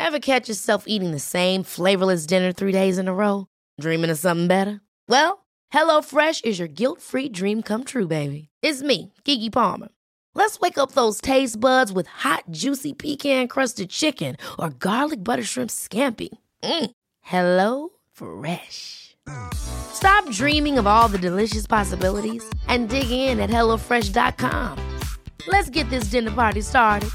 Ever catch yourself eating the same flavorless dinner 3 days in a row? Dreaming of something better? Well, HelloFresh is your guilt-free dream come true, baby. It's me, Keke Palmer. Let's wake up those taste buds with hot, juicy pecan-crusted chicken or garlic butter shrimp scampi. Hello Fresh. Stop dreaming of all the delicious possibilities and dig in at HelloFresh.com. Let's get this dinner party started.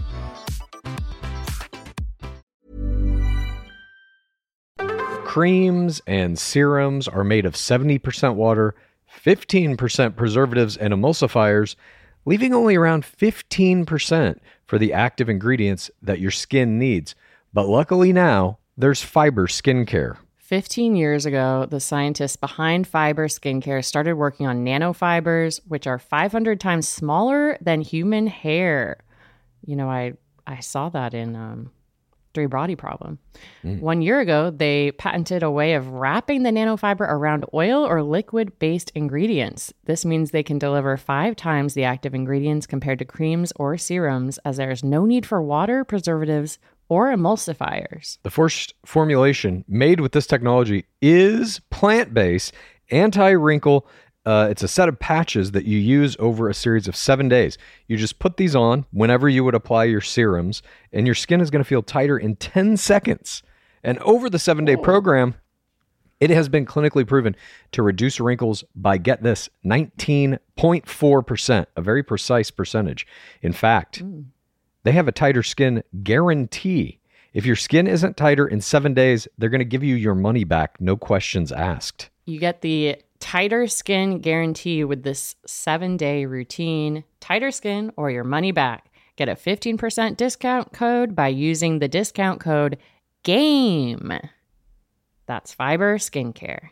Creams and serums are made of 70% water, 15% preservatives and emulsifiers, leaving only around 15% for the active ingredients that your skin needs. But luckily now, there's Fiber Skincare. 15 years ago, the scientists behind Fiber Skincare started working on nanofibers, which are 500 times smaller than human hair. You know, I saw that in Three Body Problem. 1 year ago, they patented a way of wrapping the nanofiber around oil or liquid-based ingredients. This means they can deliver 5 times the active ingredients compared to creams or serums, as there is no need for water, preservatives, or emulsifiers. The first formulation made with this technology is plant-based, anti-wrinkle. It's a set of patches that you use over a series of 7 days. You just put these on whenever you would apply your serums, and your skin is going to feel tighter in 10 seconds. And over the 7-day program, it has been clinically proven to reduce wrinkles by, get this, 19.4%, a very precise percentage. In fact, they have a tighter skin guarantee. If your skin isn't tighter in 7 days, they're going to give you your money back, no questions asked. You get the tighter skin guarantee with this 7-day routine. Tighter skin or your money back. Get a 15% discount code by using the discount code GAME. That's Fiber Skincare.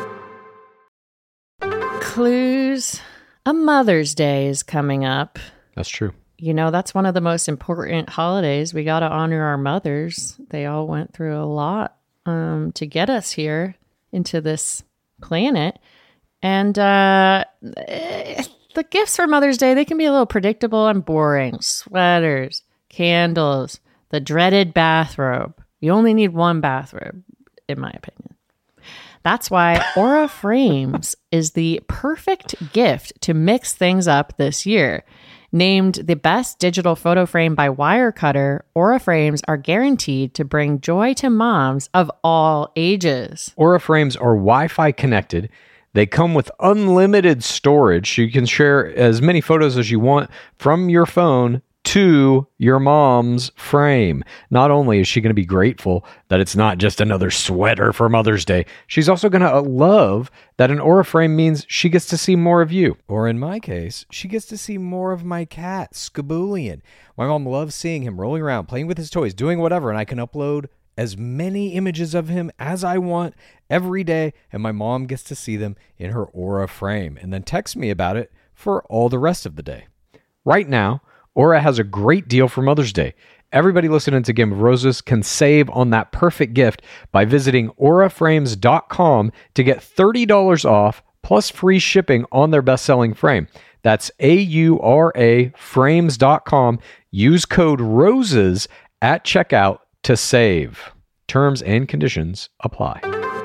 Clues. A Mother's Day is coming up. That's true. You know, that's one of the most important holidays. We got to honor our mothers. They all went through a lot to get us here into this planet. And the gifts for Mother's Day, they can be a little predictable and boring. Sweaters, candles, the dreaded bathrobe. You only need one bathrobe, in my opinion. That's why Aura Frames is the perfect gift to mix things up this year. Named the best digital photo frame by Wirecutter, Aura Frames are guaranteed to bring joy to moms of all ages. Aura Frames are Wi-Fi connected. They come with unlimited storage, so you can share as many photos as you want from your phone to your mom's frame. Not only is she going to be grateful that it's not just another sweater for Mother's Day, she's also going to love that an Aura frame means she gets to see more of you. Or in my case, she gets to see more of my cat, Skaboolian. My mom loves seeing him rolling around, playing with his toys, doing whatever, and I can upload as many images of him as I want every day, and my mom gets to see them in her Aura frame and then text me about it for all the rest of the day. Right now, Aura has a great deal for Mother's Day. Everybody listening to Game of Roses can save on that perfect gift by visiting auraframes.com to get $30 off plus free shipping on their best-selling frame. That's AURA frames.com. Use code ROSES at checkout to save. Terms and conditions apply.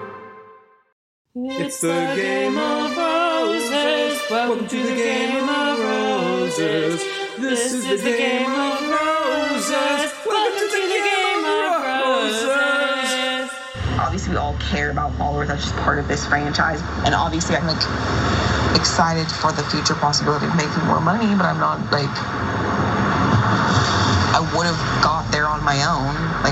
It's the Game of Roses. Welcome to the Game of Roses. This is the Game of Roses. Welcome to the Game of Roses. Obviously, we all care about followers. That's just part of this franchise. And obviously, I'm excited for the future possibility of making more money, but I'm not I would have got there on my own. I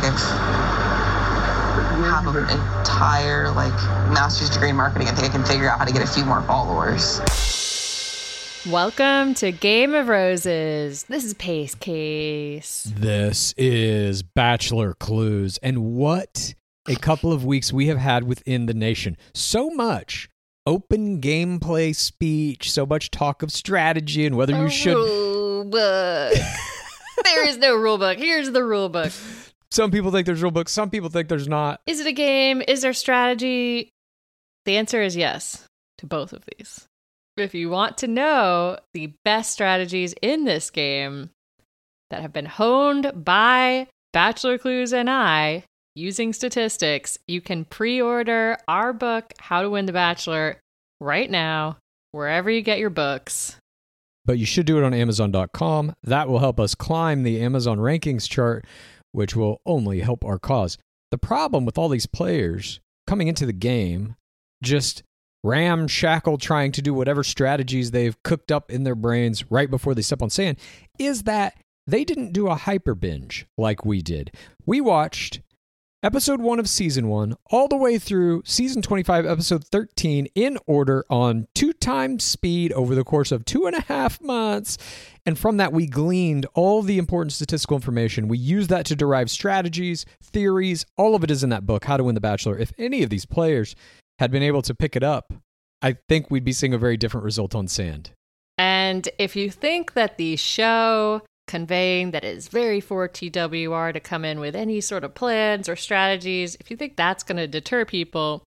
have an entire master's degree in marketing. I think I can figure out how to get a few more followers. Welcome to Game of Roses. This is Pace Case. This is Bachelor Clues. And what a couple of weeks we have had within the nation. So much open gameplay speech, so much talk of strategy and whether you should... Rule book. There is no rule book. Here's the rule book. Some people think there's rule books. Some people think there's not. Is it a game? Is there strategy? The answer is yes to both of these. If you want to know the best strategies in this game that have been honed by Bachelor Clues and I, using statistics, you can pre-order our book, How to Win the Bachelor, right now, wherever you get your books. But you should do it on Amazon.com. That will help us climb the Amazon rankings chart, which will only help our cause. The problem with all these players coming into the game, just ramshackle trying to do whatever strategies they've cooked up in their brains right before they step on sand, is that they didn't do a hyper binge like we did. We watched episode 1 of season 1 all the way through season 25, episode 13 in order on 2 times speed over the course of 2.5 months. And from that, we gleaned all the important statistical information. We used that to derive strategies, theories. All of it is in that book, How to Win the Bachelor. If any of these players had been able to pick it up, I think we'd be seeing a very different result on sand. And if you think that the show conveying that it is very for TWR to come in with any sort of plans or strategies, if you think that's going to deter people,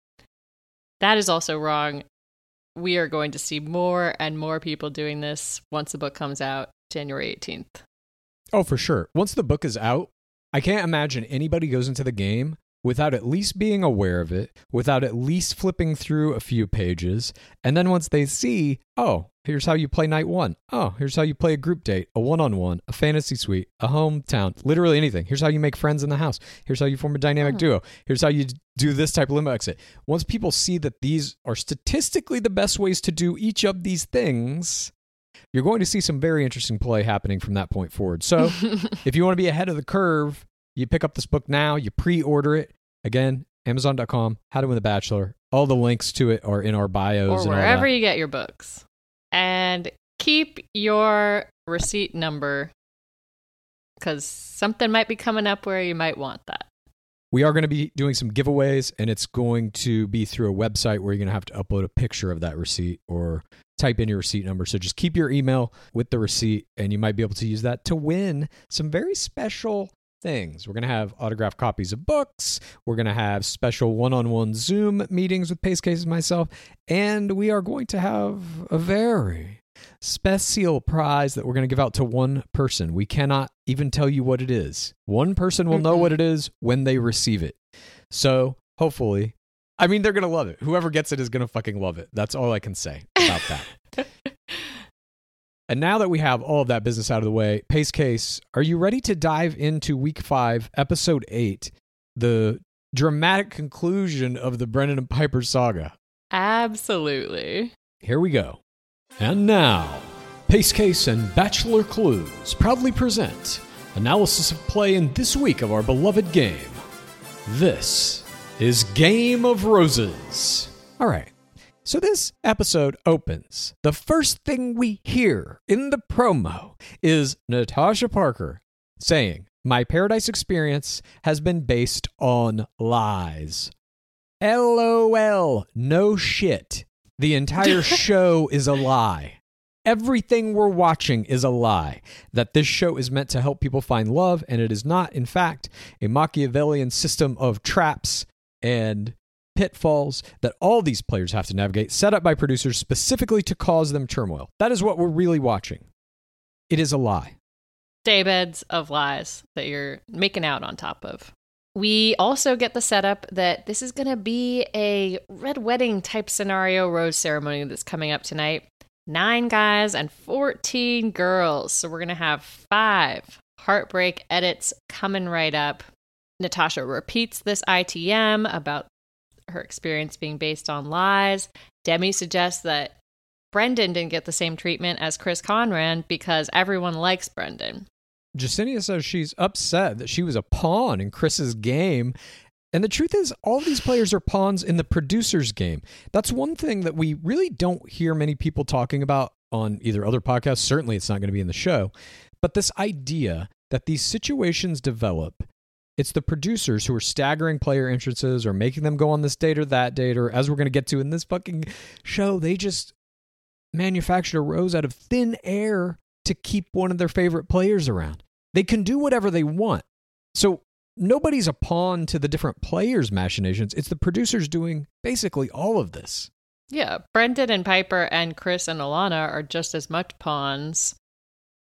that is also wrong. We are going to see more and more people doing this once the book comes out January 18th. Oh, for sure. Once the book is out, I can't imagine anybody goes into the game without at least being aware of it, without at least flipping through a few pages. And then once they see, oh, here's how you play night 1. Oh, here's how you play a group date, a one-on-one, a fantasy suite, a hometown, literally anything. Here's how you make friends in the house. Here's how you form a dynamic duo. Here's how you do this type of limbo exit. Once people see that these are statistically the best ways to do each of these things, you're going to see some very interesting play happening from that point forward. So if you want to be ahead of the curve, you pick up this book now, you pre-order it. Again, Amazon.com, How to Win the Bachelor. All the links to it are in our bios. Or wherever you get your books. And keep your receipt number, because something might be coming up where you might want that. We are going to be doing some giveaways, and it's going to be through a website where you're going to have to upload a picture of that receipt or type in your receipt number. So just keep your email with the receipt, and you might be able to use that to win some very special things. We're going to have autographed copies of books. We're going to have special one-on-one Zoom meetings with Pace Case and myself. And we are going to have a very special prize that we're going to give out to one person. We cannot even tell you what it is. One person will know what it is when they receive it. So hopefully, I mean, they're going to love it. Whoever gets it is going to fucking love it. That's all I can say about that. And now that we have all of that business out of the way, Pace Case, are you ready to dive into Week 5, Episode 8, the dramatic conclusion of the Brendan and Piper saga? Absolutely. Here we go. And now, Pace Case and Bachelor Clues proudly present analysis of play in this week of our beloved game. This is Game of Roses. All right. So this episode opens. The first thing we hear in the promo is Natasha Parker saying, "My Paradise experience has been based on lies." LOL. No shit. The entire show is a lie. Everything we're watching is a lie. That this show is meant to help people find love, and it is not, in fact, a Machiavellian system of traps and pitfalls that all these players have to navigate, set up by producers specifically to cause them turmoil. That is what we're really watching. It is a lie. Daybeds of lies that you're making out on top of. We also get the setup that this is going to be a red wedding type scenario rose ceremony that's coming up tonight. 9 guys and 14 girls. So we're going to have 5 heartbreak edits coming right up. Natasha repeats this ITM about her experience being based on lies. Demi suggests that Brendan didn't get the same treatment as Chris Conran because everyone likes Brendan. Justinia says she's upset that she was a pawn in Chris's game. And the truth is, all of these players are pawns in the producer's game. That's one thing that we really don't hear many people talking about on either other podcasts. Certainly it's not going to be in the show. But this idea that these situations develop, it's the producers who are staggering player entrances or making them go on this date or that date, or as we're going to get to in this fucking show, they just manufactured a rose out of thin air to keep one of their favorite players around. They can do whatever they want. So nobody's a pawn to the different players' machinations. It's the producers doing basically all of this. Yeah, Brendan and Piper and Chris and Alana are just as much pawns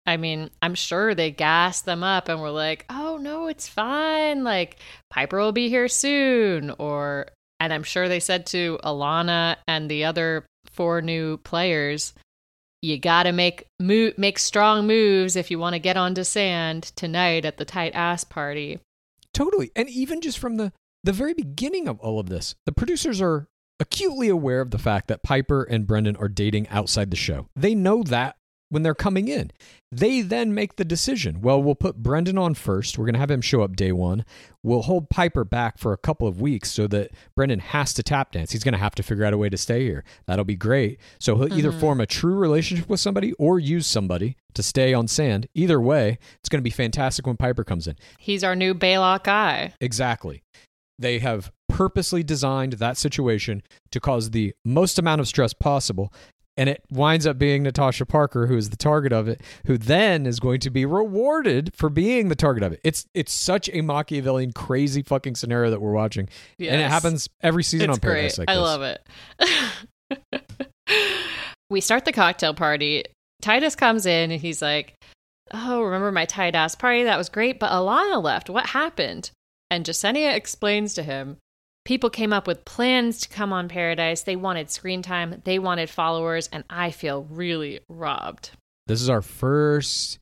I mean, I'm sure they gassed them up and were like, oh, no, it's fine. Like, Piper will be here soon. And I'm sure they said to Alana and the other 4 new players, you got to make strong moves if you want to get onto sand tonight at the tight ass party. Totally. And even just from the very beginning of all of this, the producers are acutely aware of the fact that Piper and Brendan are dating outside the show. They know that when they're coming in. They then make the decision. Well, we'll put Brendan on first. We're going to have him show up day 1. We'll hold Piper back for a couple of weeks so that Brendan has to tap dance. He's going to have to figure out a way to stay here. That'll be great. So he'll either form a true relationship with somebody or use somebody to stay on sand. Either way, it's going to be fantastic when Piper comes in. He's our new Baylock guy. Exactly. They have purposely designed that situation to cause the most amount of stress possible. And it winds up being Natasha Parker, who is the target of it, who then is going to be rewarded for being the target of it. It's such a Machiavellian, crazy fucking scenario that we're watching. Yes. And it happens every season on Paradise. Great. I love it. We start the cocktail party. Titus comes in and he's like, oh, remember my tight ass party? That was great. But Alana left. What happened? And Jasenia explains to him, people came up with plans to come on Paradise. They wanted screen time. They wanted followers. And I feel really robbed. This is our first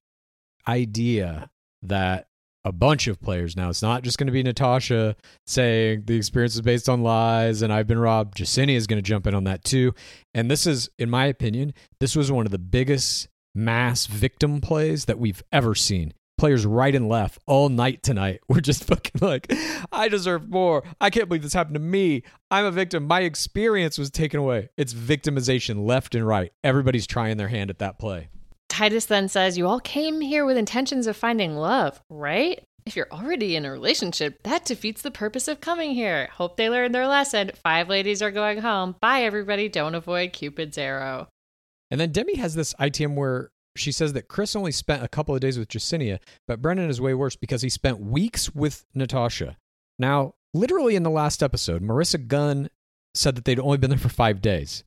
idea that a bunch of players now, it's not just going to be Natasha saying the experience is based on lies and I've been robbed. Jasenia is going to jump in on that too. And this is, in my opinion, this was one of the biggest mass victim plays that we've ever seen. Players right and left all night tonight were just fucking like, I deserve more. I can't believe this happened to me. I'm a victim. My experience was taken away. It's victimization left and right. Everybody's trying their hand at that play. Titus then says, you all came here with intentions of finding love, right? If you're already in a relationship, that defeats the purpose of coming here. Hope they learned their lesson. 5 ladies are going home. Bye, everybody. Don't avoid Cupid's arrow. And then Demi has this ITM where she says that Chris only spent a couple of days with Jasenia, but Brendan is way worse because he spent weeks with Natasha. Now, literally in the last episode, Marissa Gunn said that they'd only been there for 5 days.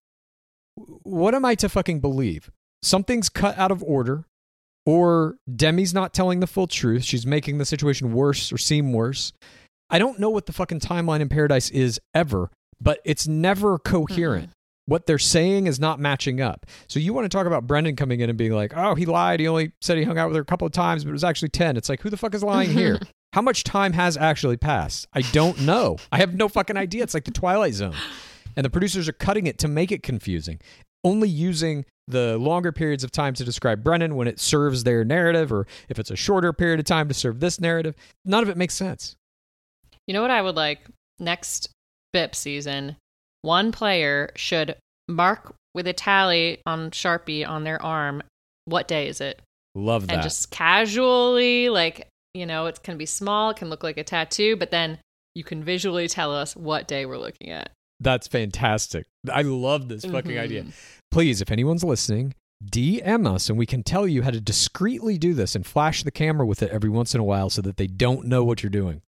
What am I to fucking believe? Something's cut out of order, or Demi's not telling the full truth. She's making the situation worse or seem worse. I don't know what the fucking timeline in Paradise is ever, but it's never coherent. What they're saying is not matching up. So you want to talk about Brendan coming in and being like, oh, he lied. He only said he hung out with her a couple of times, but it was actually 10. It's like, who the fuck is lying here? How much time has actually passed? I don't know. I have no fucking idea. It's like the Twilight Zone. And the producers are cutting it to make it confusing, only using the longer periods of time to describe Brendan when it serves their narrative, or if it's a shorter period of time to serve this narrative. None of it makes sense. You know what I would like? Next BIP season, one player should mark with a tally on Sharpie on their arm, what day is it? Love that. And just casually, like, you know, it can be small, it can look like a tattoo, but then you can visually tell us what day we're looking at. That's fantastic. I love this fucking idea. Please, if anyone's listening, DM us and we can tell you how to discreetly do this and flash the camera with it every once in a while so that they don't know what you're doing.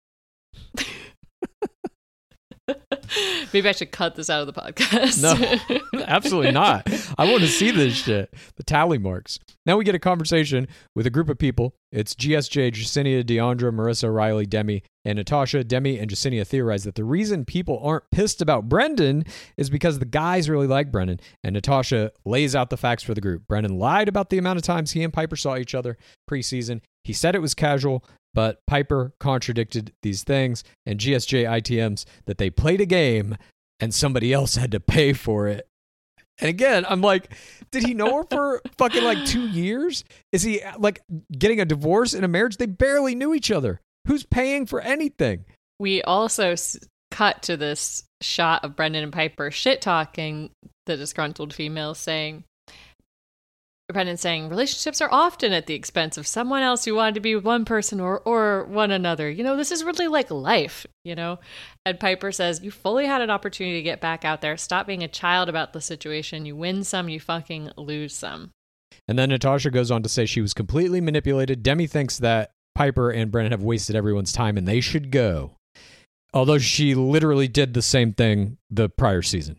Maybe I should cut this out of the podcast. No, absolutely not. I want to see this shit. The tally marks. Now we get a conversation with a group of people. It's GSJ, Jasenia, Deandra, Marissa, Riley, Demi, and Natasha. Demi and Jasenia theorize that the reason people aren't pissed about Brendan is because the guys really like Brendan. And Natasha lays out the facts for the group. Brendan lied about the amount of times he and Piper saw each other preseason. He said it was casual, but Piper contradicted these things, and GSJ ITMs that they played a game and somebody else had to pay for it. And again, I'm like, did he know her for fucking like 2 years? Is he like getting a divorce in a marriage? They barely knew each other. Who's paying for anything? We also cut to this shot of Brendan and Piper shit-talking the disgruntled female, saying, Brendan saying, relationships are often at the expense of someone else who wanted to be with one person or one another. You know, this is really like life, you know? And Piper says, you fully had an opportunity to get back out there. Stop being a child about the situation. You win some, you fucking lose some. And then Natasha goes on to say she was completely manipulated. Demi thinks that Piper and Brendan have wasted everyone's time and they should go. Although she literally did the same thing the prior season.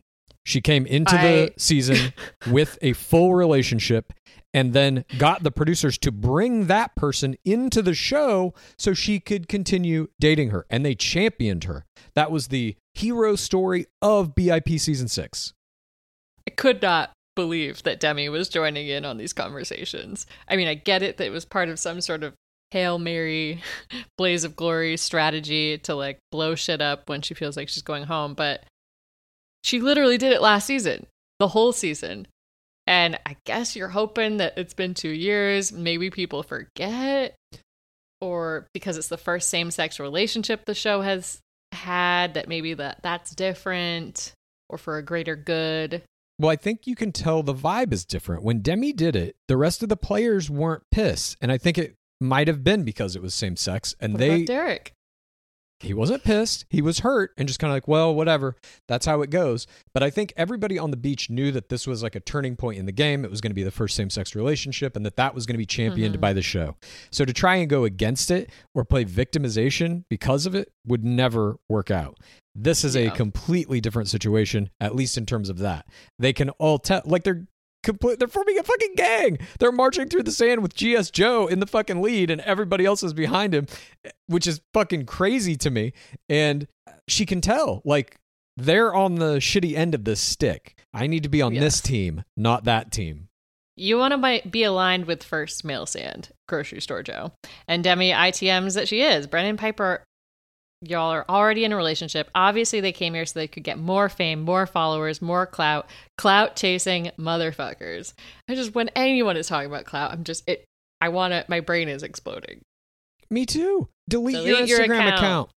She came into the season with a full relationship and then got the producers to bring that person into the show so she could continue dating her. And they championed her. That was the hero story of BIP season 6. I could not believe that Demi was joining in on these conversations. I mean, I get it that it was part of some sort of Hail Mary, blaze of glory strategy to like blow shit up when she feels like she's going home. But she literally did it last season, the whole season. And I guess you're hoping that it's been 2 years. Maybe people forget, or because it's the first same-sex relationship the show has had, that maybe that's different or for a greater good. Well, I think you can tell the vibe is different. When Demi did it, the rest of the players weren't pissed. And I think it might have been because it was same sex. And What about Derek? He wasn't pissed. He was hurt and just kind of like, well, whatever. That's how it goes. But I think everybody on the beach knew that this was like a turning point in the game. It was going to be the first same-sex relationship and that was going to be championed by the show. So to try and go against it or play victimization because of it would never work out. This is a completely different situation, at least in terms of that. They can all tell, like they're forming a fucking gang. They're marching through the sand with GS Joe in the fucking lead and everybody else is behind him, which is fucking crazy to me. And she can tell, like, they're on the shitty end of this stick. I need to be on this team, not that team. You want to be aligned with first male sand, Grocery Store Joe. And Demi ITMs that she is. Brendan Piper, y'all are already in a relationship. Obviously, they came here so they could get more fame, more followers, more clout chasing motherfuckers. When anyone is talking about clout, my brain is exploding. Me too. Delete your Instagram account.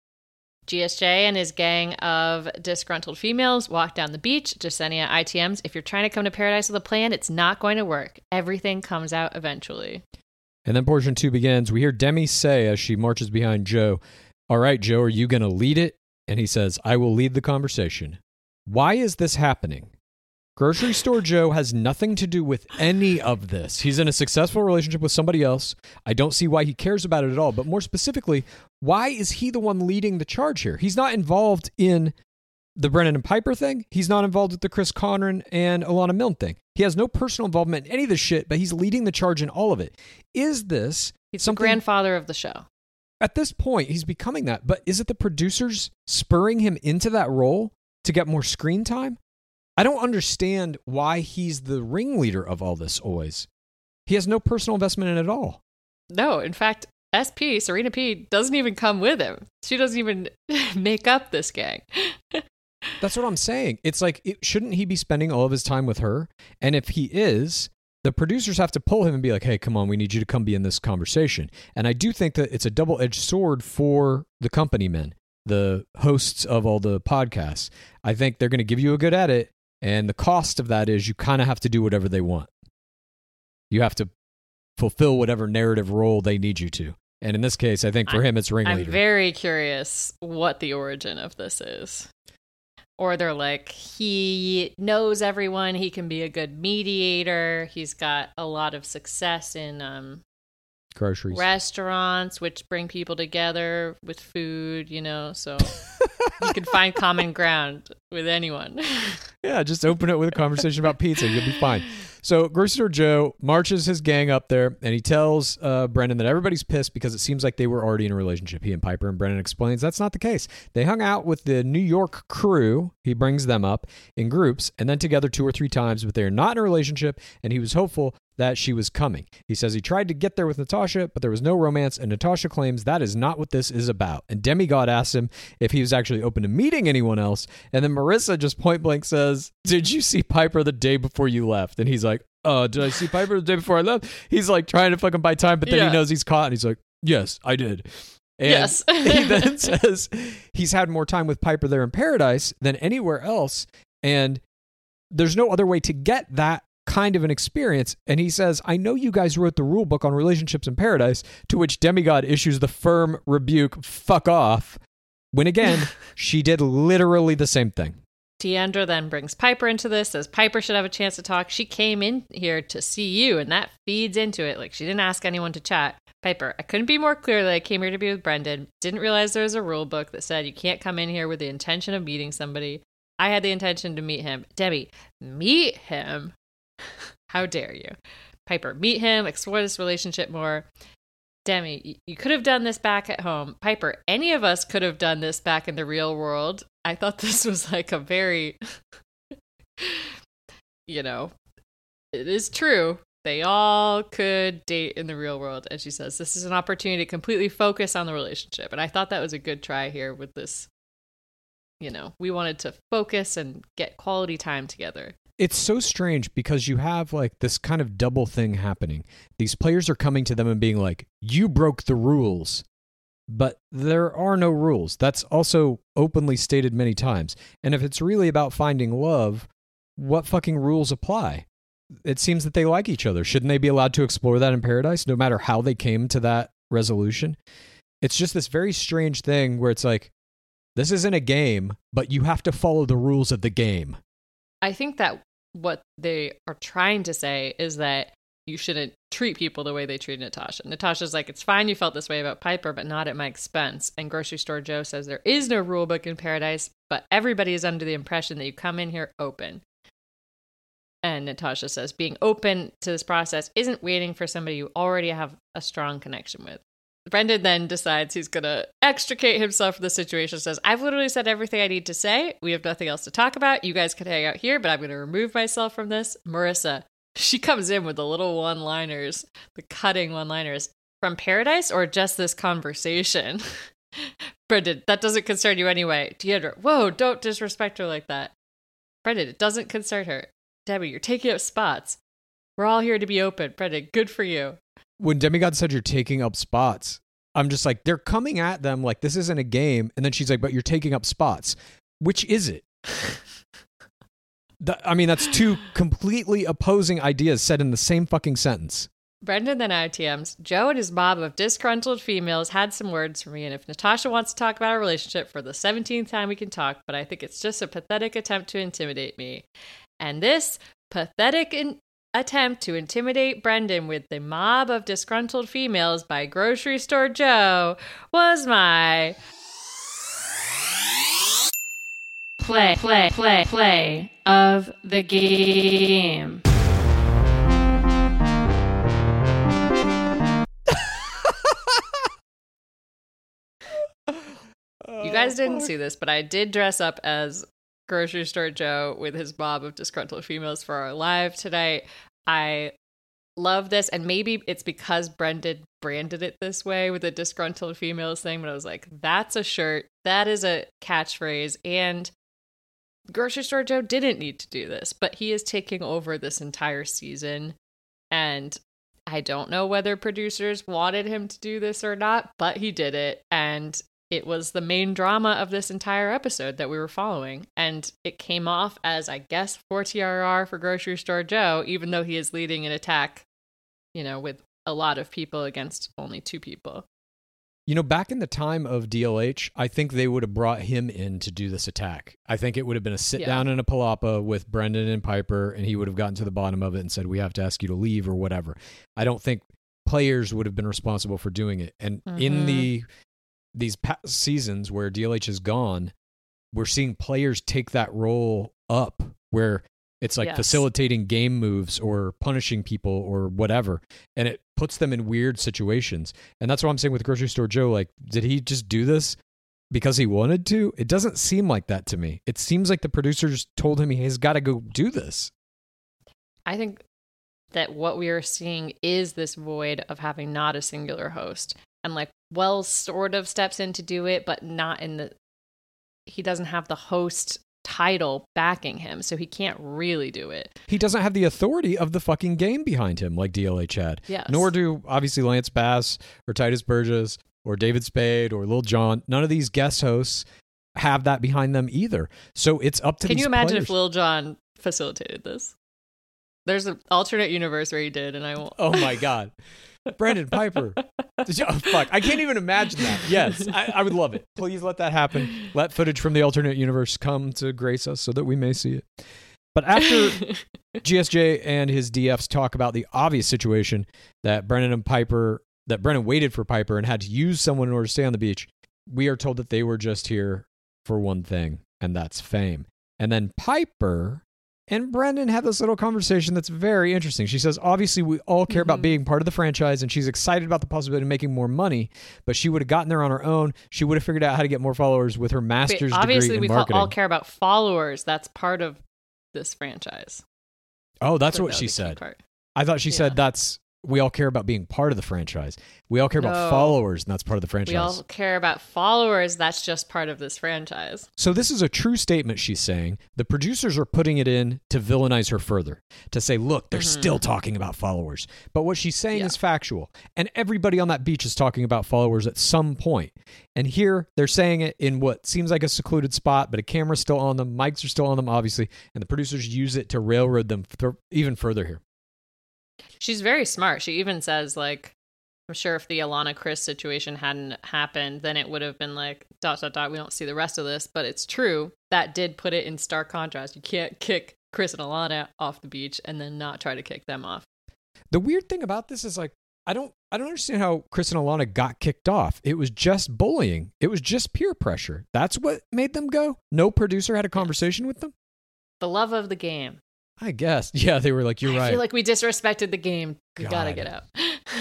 GSJ and his gang of disgruntled females walk down the beach, just sending out ITMs. If you're trying to come to paradise with a plan, it's not going to work. Everything comes out eventually. And then portion 2 begins. We hear Demi say as she marches behind Joe, all right, Joe, are you going to lead it? And he says, I will lead the conversation. Why is this happening? Grocery Store Joe has nothing to do with any of this. He's in a successful relationship with somebody else. I don't see why he cares about it at all. But more specifically, why is he the one leading the charge here? He's not involved in the Brennan and Piper thing. He's not involved with the Chris Conran and Alana Milne thing. He has no personal involvement in any of this shit, but he's leading the charge in all of it. Is this He's the grandfather of the show. At this point, he's becoming that. But is it the producers spurring him into that role to get more screen time? I don't understand why he's the ringleader of all this always. He has no personal investment in it at all. No, in fact, SP, Serena P, doesn't even come with him. She doesn't even make up this gang. That's what I'm saying. It's like, shouldn't he be spending all of his time with her? And if he is, the producers have to pull him and be like, hey, come on, we need you to come be in this conversation. And I do think that it's a double-edged sword for the company men, the hosts of all the podcasts. I think they're going to give you a good edit, and the cost of that is you kind of have to do whatever they want. You have to fulfill whatever narrative role they need you to. And in this case, I think for him, it's ringleader. I'm very curious what the origin of this is. Or they're like, he knows everyone. He can be a good mediator. He's got a lot of success in groceries, restaurants, which bring people together with food, so you can find common ground with anyone. Yeah, just open it with a conversation about pizza. You'll be fine. So Grocery Store Joe marches his gang up there, and he tells Brendan that everybody's pissed because it seems like they were already in a relationship, he and Piper, and Brendan explains that's not the case. They hung out with the New York crew. He brings them up in groups, and then together 2 or 3 times, but they're not in a relationship, and he was hopeful that she was coming. He says he tried to get there with Natasha, but there was no romance, and Natasha claims that is not what this is about. And Demigod asks him if he was actually open to meeting anyone else, and then Marissa just point blank says, did you see Piper the day before you left? And he's like, did I see Piper the day before I left? He's like trying to fucking buy time, but then he knows he's caught, and he's like, yes, I did. And yes. He then says he's had more time with Piper there in Paradise than anywhere else, and there's no other way to get that kind of an experience. And he says, I know you guys wrote the rule book on relationships in Paradise, to which Demigod issues the firm rebuke, fuck off, when again, she did literally the same thing. Deandra then brings Piper into this, says Piper should have a chance to talk. She came in here to see you, and that feeds into it. Like, she didn't ask anyone to chat. Piper, I couldn't be more clear that I came here to be with Brendan. Didn't realize there was a rule book that said you can't come in here with the intention of meeting somebody. I had the intention to meet him. Debbie, meet him? How dare you? Piper, meet him, explore this relationship more. Demi, you could have done this back at home. Piper, any of us could have done this back in the real world. I thought this was like a very, you know, it is true. They all could date in the real world. And she says, this is an opportunity to completely focus on the relationship. And I thought that was a good try here with this. You know, we wanted to focus and get quality time together. It's so strange because you have like this kind of double thing happening. These players are coming to them and being like, you broke the rules, but there are no rules. That's also openly stated many times. And if it's really about finding love, what fucking rules apply? It seems that they like each other. Shouldn't they be allowed to explore that in paradise, no matter how they came to that resolution? It's just this very strange thing where it's like, this isn't a game, but you have to follow the rules of the game. I think that what they are trying to say is that you shouldn't treat people the way they treated Natasha. Natasha's like, it's fine you felt this way about Piper, but not at my expense. And Grocery Store Joe says there is no rule book in paradise, but everybody is under the impression that you come in here open. And Natasha says being open to this process isn't waiting for somebody you already have a strong connection with. Brendan then decides he's going to extricate himself from the situation. Says, I've literally said everything I need to say. We have nothing else to talk about. You guys can hang out here, but I'm going to remove myself from this. Marissa, she comes in with the little one-liners, the cutting one-liners. From paradise or just this conversation? Brendan, that doesn't concern you anyway. Deidre, whoa, don't disrespect her like that. Brendan, it doesn't concern her. Debbie, you're taking up spots. We're all here to be open. Brendan, good for you. When Demigod said you're taking up spots, I'm just like, they're coming at them like this isn't a game. And then she's like, but you're taking up spots. Which is it? I mean, that's two completely opposing ideas said in the same fucking sentence. Brendan then ITMs, Joe and his mob of disgruntled females had some words for me, and if Natasha wants to talk about our relationship for the 17th time, we can talk, but I think it's just a pathetic attempt to intimidate me. And this pathetic attempt to intimidate Brendan with the mob of disgruntled females by Grocery Store Joe was my play of the game. You guys didn't see this, but I did dress up as Grocery Store Joe with his mob of disgruntled females for our live tonight. I love this, and maybe it's because Brendan branded it this way with the disgruntled females thing, but I was like, that's a shirt, that is a catchphrase, and Grocery Store Joe didn't need to do this, but he is taking over this entire season, and I don't know whether producers wanted him to do this or not, but he did it, and it was the main drama of this entire episode that we were following. And it came off as, I guess, 4 TRR for Grocery Store Joe, even though he is leading an attack, you know, with a lot of people against only 2 people. You know, back in the time of DLH, I think they would have brought him in to do this attack. I think it would have been a sit down in a palapa with Brendan and Piper, and he would have gotten to the bottom of it and said, we have to ask you to leave or whatever. I don't think players would have been responsible for doing it. And in these past seasons where DLH is gone, we're seeing players take that role up where it's like facilitating game moves or punishing people or whatever. And it puts them in weird situations. And that's what I'm saying with Grocery Store Joe. Like, did he just do this because he wanted to? It doesn't seem like that to me. It seems like the producers told him he has got to go do this. I think that what we are seeing is this void of having not a singular host. And like Wells sort of steps in to do it, but not in the, he doesn't have the host title backing him, so he can't really do it. He doesn't have the authority of the fucking game behind him like DLH had. Yes. Nor do obviously Lance Bass or Titus Burgess or David Spade or Lil Jon. None of these guest hosts have that behind them either. So it's up to Can these you imagine players. if Lil Jon facilitated this? There's an alternate universe where he did, and I won't. Oh my God. Brendan Piper. Oh, fuck. I can't even imagine that. Yes, I would love it. Please let that happen. Let footage from the alternate universe come to grace us so that we may see it. But after GSJ and his DFs talk about the obvious situation that Brendan waited for Piper and had to use someone in order to stay on the beach, we are told that they were just here for one thing, and that's fame. And then Piper and Brendan have this little conversation that's very interesting. She says, obviously, we all care about being part of the franchise, and she's excited about the possibility of making more money, but she would have gotten there on her own. She would have figured out how to get more followers with her master's obviously, degree in we marketing. all care about followers. That's part of this franchise. Oh, that's So what that she was a key said. part. I thought she said we all care about being part of the franchise. We all care about No. followers, and that's part of the franchise. We all care about followers. That's just part of this franchise. So this is a true statement she's saying. The producers are putting it in to villainize her further, to say, look, they're still talking about followers. But what she's saying is factual. And everybody on that beach is talking about followers at some point. And here they're saying it in what seems like a secluded spot, but a camera's still on them, mics are still on them, obviously, and the producers use it to railroad them even further here. She's very smart. She even says, like, I'm sure if the Alana Chris situation hadn't happened, then it would have been like, ... we don't see the rest of this. But it's true. That did put it in stark contrast. You can't kick Chris and Alana off the beach and then not try to kick them off. The weird thing about this is, like, I don't understand how Chris and Alana got kicked off. It was just bullying. It was just peer pressure. That's what made them go? No producer had a conversation with them? The love of the game. I guess. Yeah, they were like, you're right. I feel like we disrespected the game. We gotta get out.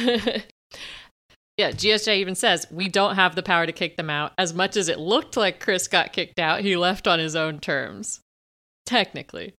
Yeah, GSJ even says, we don't have the power to kick them out. As much as it looked like Chris got kicked out, he left on his own terms. Technically.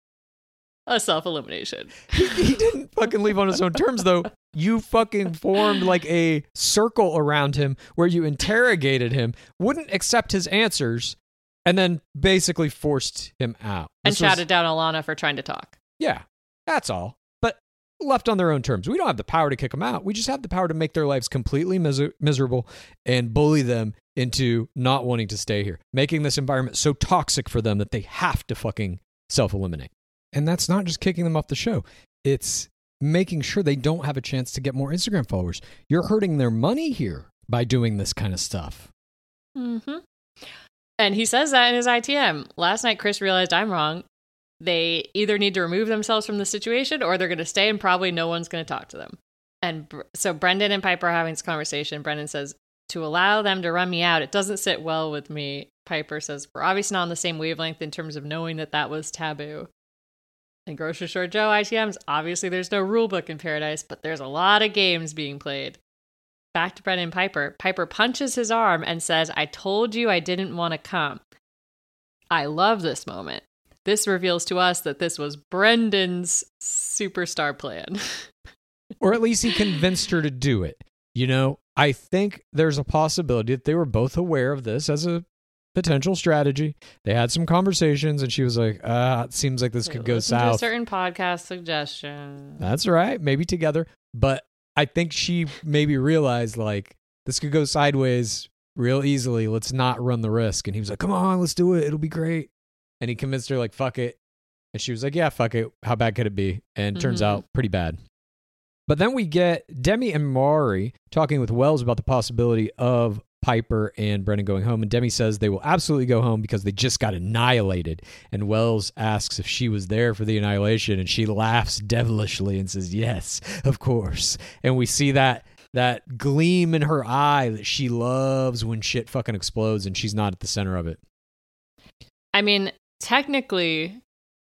A self-elimination. He didn't fucking leave on his own terms, though. You fucking formed like a circle around him where you interrogated him, wouldn't accept his answers, and then basically forced him out. And shouted down Alana for trying to talk. Yeah, that's all. But left on their own terms. We don't have the power to kick them out. We just have the power to make their lives completely miserable and bully them into not wanting to stay here, making this environment so toxic for them that they have to fucking self-eliminate. And that's not just kicking them off the show. It's making sure they don't have a chance to get more Instagram followers. You're hurting their money here by doing this kind of stuff. Mm-hmm. And he says that in his ITM. Last night, Chris realized I'm wrong. They either need to remove themselves from the situation or they're going to stay and probably no one's going to talk to them. And so Brendan and Piper are having this conversation. Brendan says, to allow them to run me out, it doesn't sit well with me. Piper says, we're obviously not on the same wavelength in terms of knowing that that was taboo. And Grocery Store Joe ITMs, obviously there's no rule book in Paradise, but there's a lot of games being played. Back to Brendan and Piper. Piper punches his arm and says, I told you I didn't want to come. I love this moment. This reveals to us that this was Brendan's superstar plan. Or at least he convinced her to do it. You know, I think there's a possibility that they were both aware of this as a potential strategy. They had some conversations and she was like, it seems like this could go Listen to south. a certain podcast suggestion. That's right. Maybe together. But I think she maybe realized, like, this could go sideways real easily. Let's not run the risk. And he was like, come on, let's do it. It'll be great. And he convinced her, like, fuck it. And she was like, yeah, fuck it. How bad could it be? And turns out pretty bad. But then we get Demi and Mari talking with Wells about the possibility of Piper and Brendan going home. And Demi says they will absolutely go home because they just got annihilated. And Wells asks if she was there for the annihilation. And she laughs devilishly and says, yes, of course. And we see that gleam in her eye that she loves when shit fucking explodes and she's not at the center of it. I mean, technically,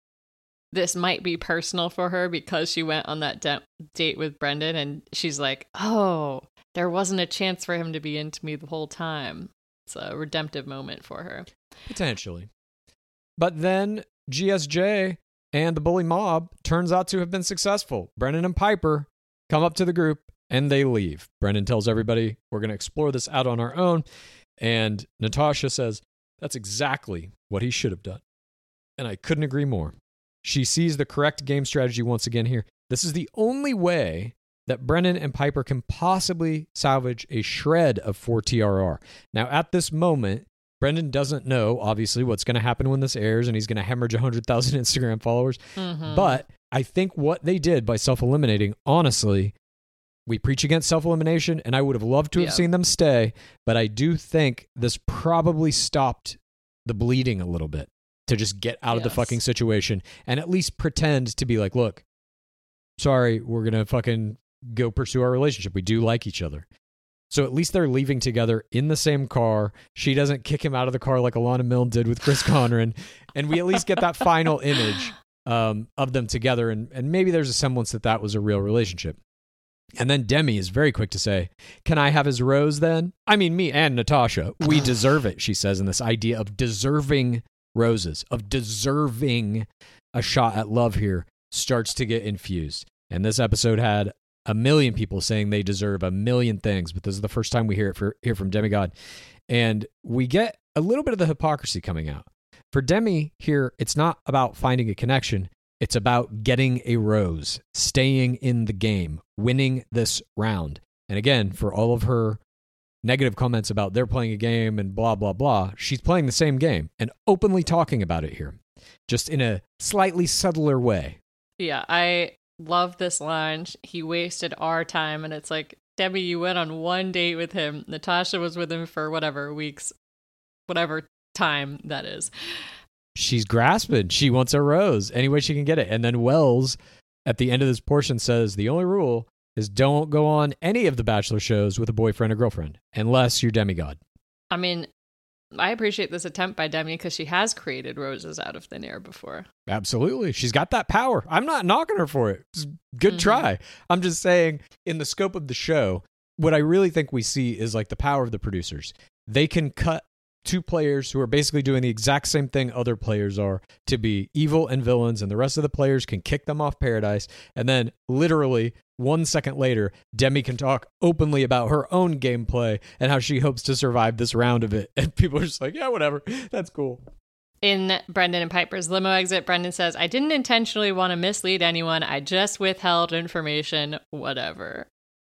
this might be personal for her because she went on that date with Brendan and she's like, oh, there wasn't a chance for him to be into me the whole time. It's a redemptive moment for her. Potentially. But then GSJ and the bully mob turns out to have been successful. Brendan and Piper come up to the group and they leave. Brendan tells everybody, we're going to explore this out on our own. And Natasha says, that's exactly what he should have done. And I couldn't agree more. She sees the correct game strategy once again here. This is the only way that Brendan and Piper can possibly salvage a shred of 4TRR. Now, at this moment, Brendan doesn't know, obviously, what's going to happen when this airs, and he's going to hemorrhage 100,000 Instagram followers. Mm-hmm. But I think what they did by self-eliminating, honestly, we preach against self-elimination, and I would have loved to have seen them stay, but I do think this probably stopped the bleeding a little bit to just get out of the fucking situation and at least pretend to be like, look, sorry, we're going to fucking go pursue our relationship. We do like each other. So at least they're leaving together in the same car. She doesn't kick him out of the car like Alana Milne did with Chris Conran. And we at least get that final image of them together. And maybe there's a semblance that was a real relationship. And then Demi is very quick to say, can I have his rose then? I mean, me and Natasha, we deserve it, she says, in this idea of deserving roses, of deserving a shot at love here starts to get infused. And this episode had a million people saying they deserve a million things, but this is the first time we hear from Demigod. And we get a little bit of the hypocrisy coming out. For Demi here, it's not about finding a connection. It's about getting a rose, staying in the game, winning this round. And again, for all of her negative comments about they're playing a game and blah, blah, blah, she's playing the same game and openly talking about it here, just in a slightly subtler way. Yeah, I love this line. He wasted our time, and it's like, Debbie, you went on one date with him. Natasha was with him for whatever weeks, whatever time that is. She's grasping. She wants a rose any way she can get it. And then Wells, at the end of this portion, says the only rule is don't go on any of the Bachelor shows with a boyfriend or girlfriend, unless you're Demigod. I mean, I appreciate this attempt by Demi because she has created roses out of thin air before. Absolutely. She's got that power. I'm not knocking her for it. It's a good try. I'm just saying, in the scope of the show, what I really think we see is like the power of the producers. They can cut two players who are basically doing the exact same thing other players are to be evil and villains, and the rest of the players can kick them off paradise. And then literally 1 second later, Demi can talk openly about her own gameplay and how she hopes to survive this round of it. And people are just like, yeah, whatever. That's cool. In Brendan and Piper's limo exit, Brendan says, I didn't intentionally want to mislead anyone. I just withheld information, whatever.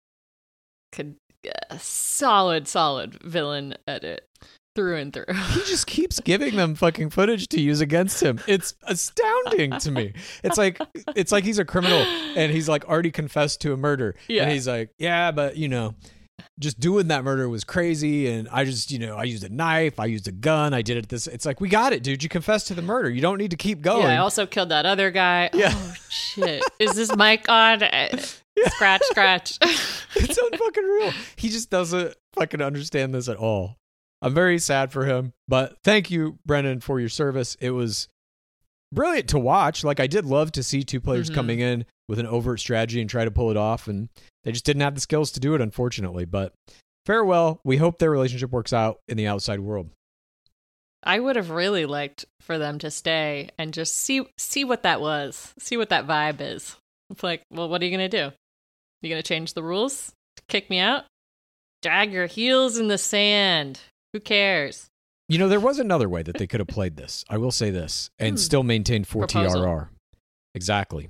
Solid villain edit. Through and through. He just keeps giving them fucking footage to use against him. It's astounding to me. It's like he's a criminal and he's like already confessed to a murder. Yeah. And he's like, yeah, but just doing that murder was crazy. And I just, I used a knife. I used a gun. I did it this. It's like, we got it, dude. You confessed to the murder. You don't need to keep going. Yeah, I also killed that other guy. Yeah. Oh, shit. Is this mic on? Scratch. It's unfucking real. He just doesn't fucking understand this at all. I'm very sad for him, but thank you, Brennan, for your service. It was brilliant to watch. Like, I did love to see two players coming in with an overt strategy and try to pull it off, and they just didn't have the skills to do it, unfortunately. But farewell. We hope their relationship works out in the outside world. I would have really liked for them to stay and just see what that was, see what that vibe is. It's like, well, what are you going to do? You going to change the rules to kick me out? Drag your heels in the sand. Who cares? There was another way that they could have played this. I will say this, and still maintained 4 TRR. Exactly.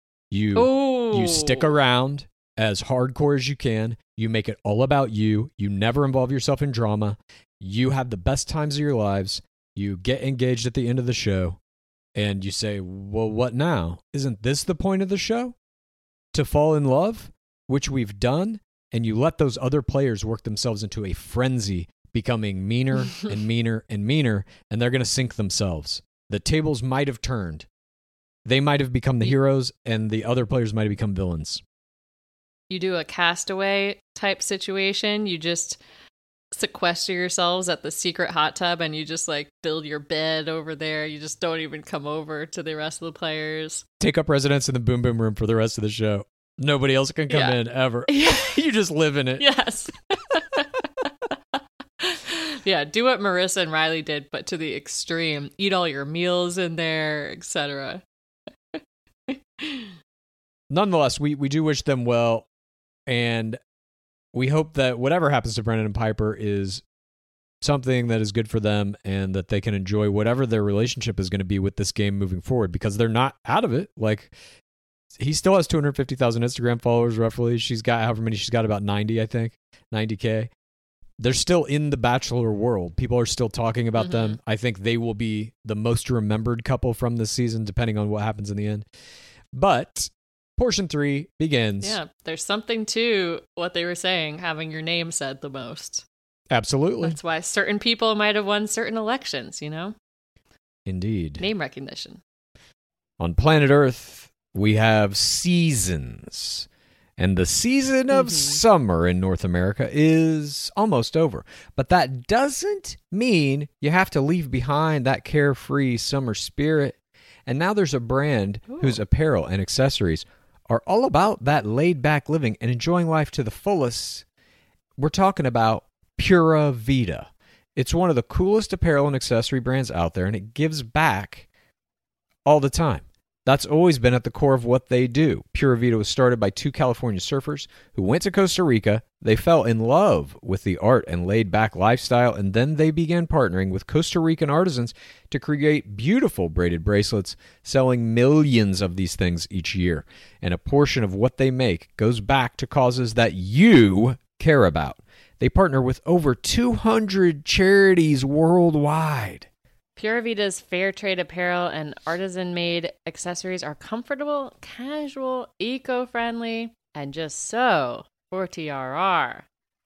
You stick around as hardcore as you can. You make it all about you. You never involve yourself in drama. You have the best times of your lives. You get engaged at the end of the show, and you say, well, what now? Isn't this the point of the show? To fall in love, which we've done, and you let those other players work themselves into a frenzy, becoming meaner and meaner and meaner, and they're going to sink themselves. The tables might have turned. They might have become the heroes, and the other players might have become villains. You do a Castaway type situation. You just sequester yourselves at the secret hot tub, and you just like build your bed over there. You just don't even come over to the rest of the players. Take up residence in the Boom Boom Room for the rest of the show. Nobody else can come in ever. You just live in it. Yes. Yeah, do what Marissa and Riley did, but to the extreme. Eat all your meals in there, etc. Nonetheless, we do wish them well, and we hope that whatever happens to Brendan and Piper is something that is good for them, and that they can enjoy whatever their relationship is going to be with this game moving forward, because they're not out of it. Like, he still has 250,000 Instagram followers, roughly. She's got however many. She's got about 90, I think. 90K. They're still in the Bachelor world. People are still talking about them. I think they will be the most remembered couple from this season, depending on what happens in the end. But portion 3 begins. Yeah, there's something to what they were saying, having your name said the most. Absolutely. That's why certain people might have won certain elections, Indeed. Name recognition. On planet Earth, we have seasons. And the season of summer in North America is almost over. But that doesn't mean you have to leave behind that carefree summer spirit. And now there's a brand whose apparel and accessories are all about that laid-back living and enjoying life to the fullest. We're talking about Pura Vida. It's one of the coolest apparel and accessory brands out there, and it gives back all the time. That's always been at the core of what they do. Pura Vida was started by two California surfers who went to Costa Rica. They fell in love with the art and laid-back lifestyle, and then they began partnering with Costa Rican artisans to create beautiful braided bracelets, selling millions of these things each year. And a portion of what they make goes back to causes that you care about. They partner with over 200 charities worldwide. Pura Vida's fair trade apparel and artisan-made accessories are comfortable, casual, eco-friendly, and just so for TRR.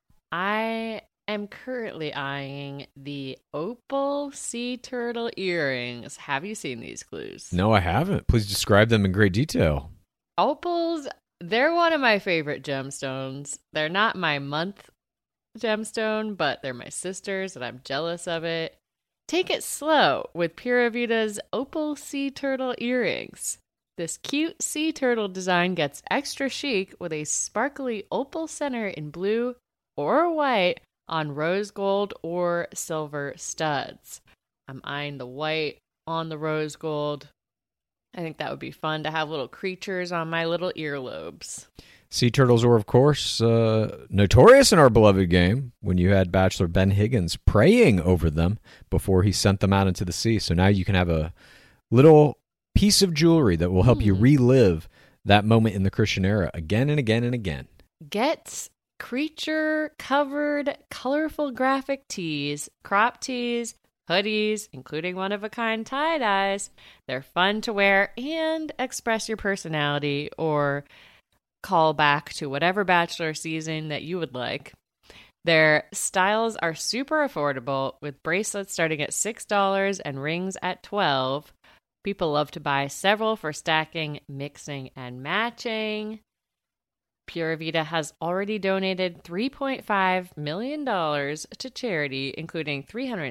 I am currently eyeing the Opal Sea Turtle earrings. Have you seen these clues? No, I haven't. Please describe them in great detail. Opals, they're one of my favorite gemstones. They're not my month gemstone, but they're my sister's, and I'm jealous of it. Take it slow with Pura Vida's Opal Sea Turtle earrings. This cute sea turtle design gets extra chic with a sparkly opal center in blue or white on rose gold or silver studs. I'm eyeing the white on the rose gold. I think that would be fun to have little creatures on my little earlobes. Sea turtles were, of course, notorious in our beloved game when you had Bachelor Ben Higgins praying over them before he sent them out into the sea. So now you can have a little piece of jewelry that will help you relive that moment in the Christian era again and again and again. Get creature-covered, colorful graphic tees, crop tees, hoodies, including one-of-a-kind tie-dyes. They're fun to wear and express your personality or call back to whatever Bachelor season that you would like. Their styles are super affordable, with bracelets starting at $6 and rings at $12. People love to buy several for stacking, mixing, and matching. Pura Vida has already donated $3.5 million to charity, including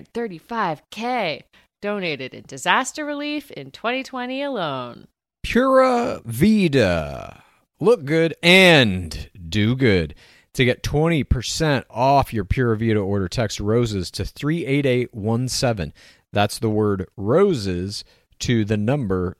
$335K donated in disaster relief in 2020 alone. Pura Vida. Look good and do good. To get 20% off your Pura Vida order, text ROSES to 38817. That's the word ROSES to the number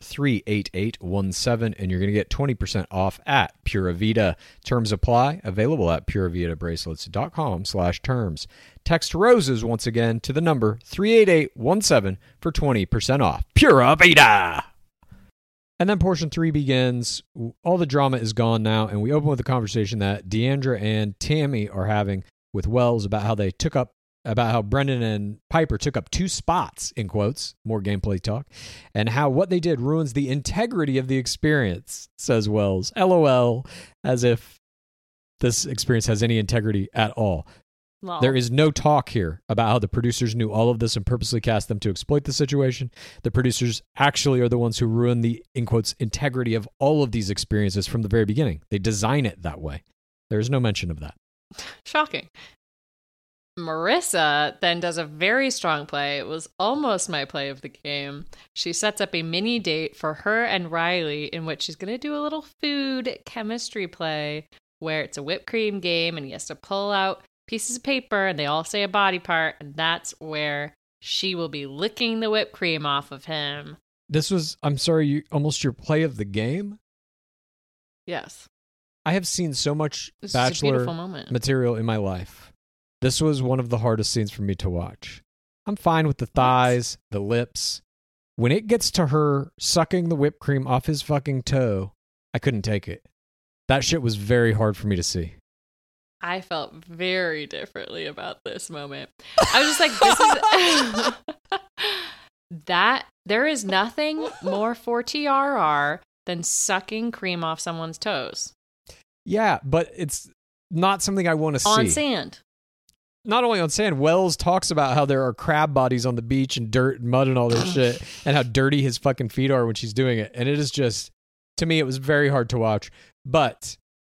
38817, and you're going to get 20% off at Pura Vida. Terms apply. Available at puravidabracelets.com/terms. Text ROSES once again to the number 38817 for 20% off. Pura Vida! And then portion 3 begins. All the drama is gone now, and we open with a conversation that Deandra and Tammy are having with Wells about how Brendan and Piper took up 2 spots, in quotes, more gameplay talk, and how what they did ruins the integrity of the experience, says Wells. LOL, as if this experience has any integrity at all. Lol. There is no talk here about how the producers knew all of this and purposely cast them to exploit the situation. The producers actually are the ones who ruin the, in quotes, integrity of all of these experiences from the very beginning. They design it that way. There is no mention of that. Shocking. Marissa then does a very strong play. It was almost my play of the game. She sets up a mini date for her and Riley in which she's going to do a little food chemistry play where it's a whipped cream game and he has to pull out pieces of paper and they all say a body part, and that's where she will be licking the whipped cream off of him. This was, I'm sorry, almost your play of the game? Yes. I have seen so much This is a Bachelor beautiful moment. material in my life. This was one of the hardest scenes for me to watch. I'm fine with the thighs, the lips. When it gets to her sucking the whipped cream off his fucking toe, I couldn't take it. That shit was very hard for me to see. I felt very differently about this moment. I was just like, this is that there is nothing more for TRR than sucking cream off someone's toes. Yeah, but it's not something I want to see. On sand. Not only on sand, Wells talks about how there are crab bodies on the beach and dirt and mud and all this shit, and how dirty his fucking feet are when she's doing it. And it is just, to me, it was very hard to watch. But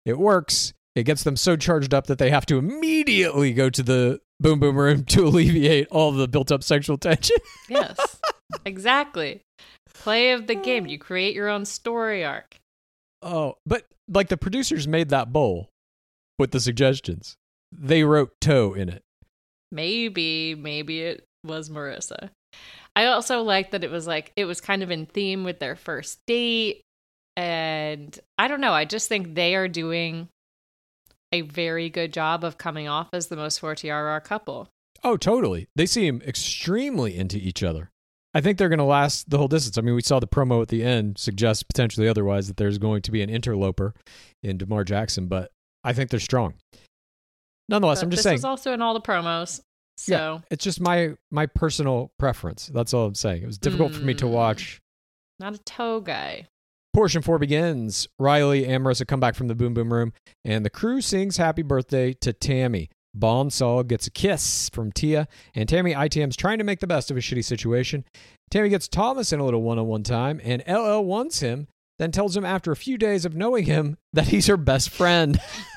It works. It gets them so charged up that they have to immediately go to the boom boom room to alleviate all the built up sexual tension. Yes, exactly. Play of the game. You create your own story arc. Oh, but like the producers made that bowl with the suggestions. They wrote toe in it. Maybe it was Marissa. I also like that it was kind of in theme with their first date. And I don't know. I just think they are doing a very good job of coming off as the most 4TRR couple. Oh, totally. They seem extremely into each other. I think they're going to last the whole distance. I mean, we saw the promo at the end suggest potentially otherwise, that there's going to be an interloper in DeMar Jackson, but I think they're strong. Nonetheless, But I'm just this saying. was also in all the promos. So Yeah, it's just my personal preference. That's all I'm saying. It was difficult for me to watch. not a toe guy. Portion 4 begins. Riley and Marissa come back from the boom boom room, and the crew sings happy birthday to Tammy. Bombsaw gets a kiss from Tia, and Tammy ITM's trying to make the best of a shitty situation. Tammy gets Thomas in a little one-on-one time, and LL wants him, then tells him after a few days of knowing him that he's her best friend.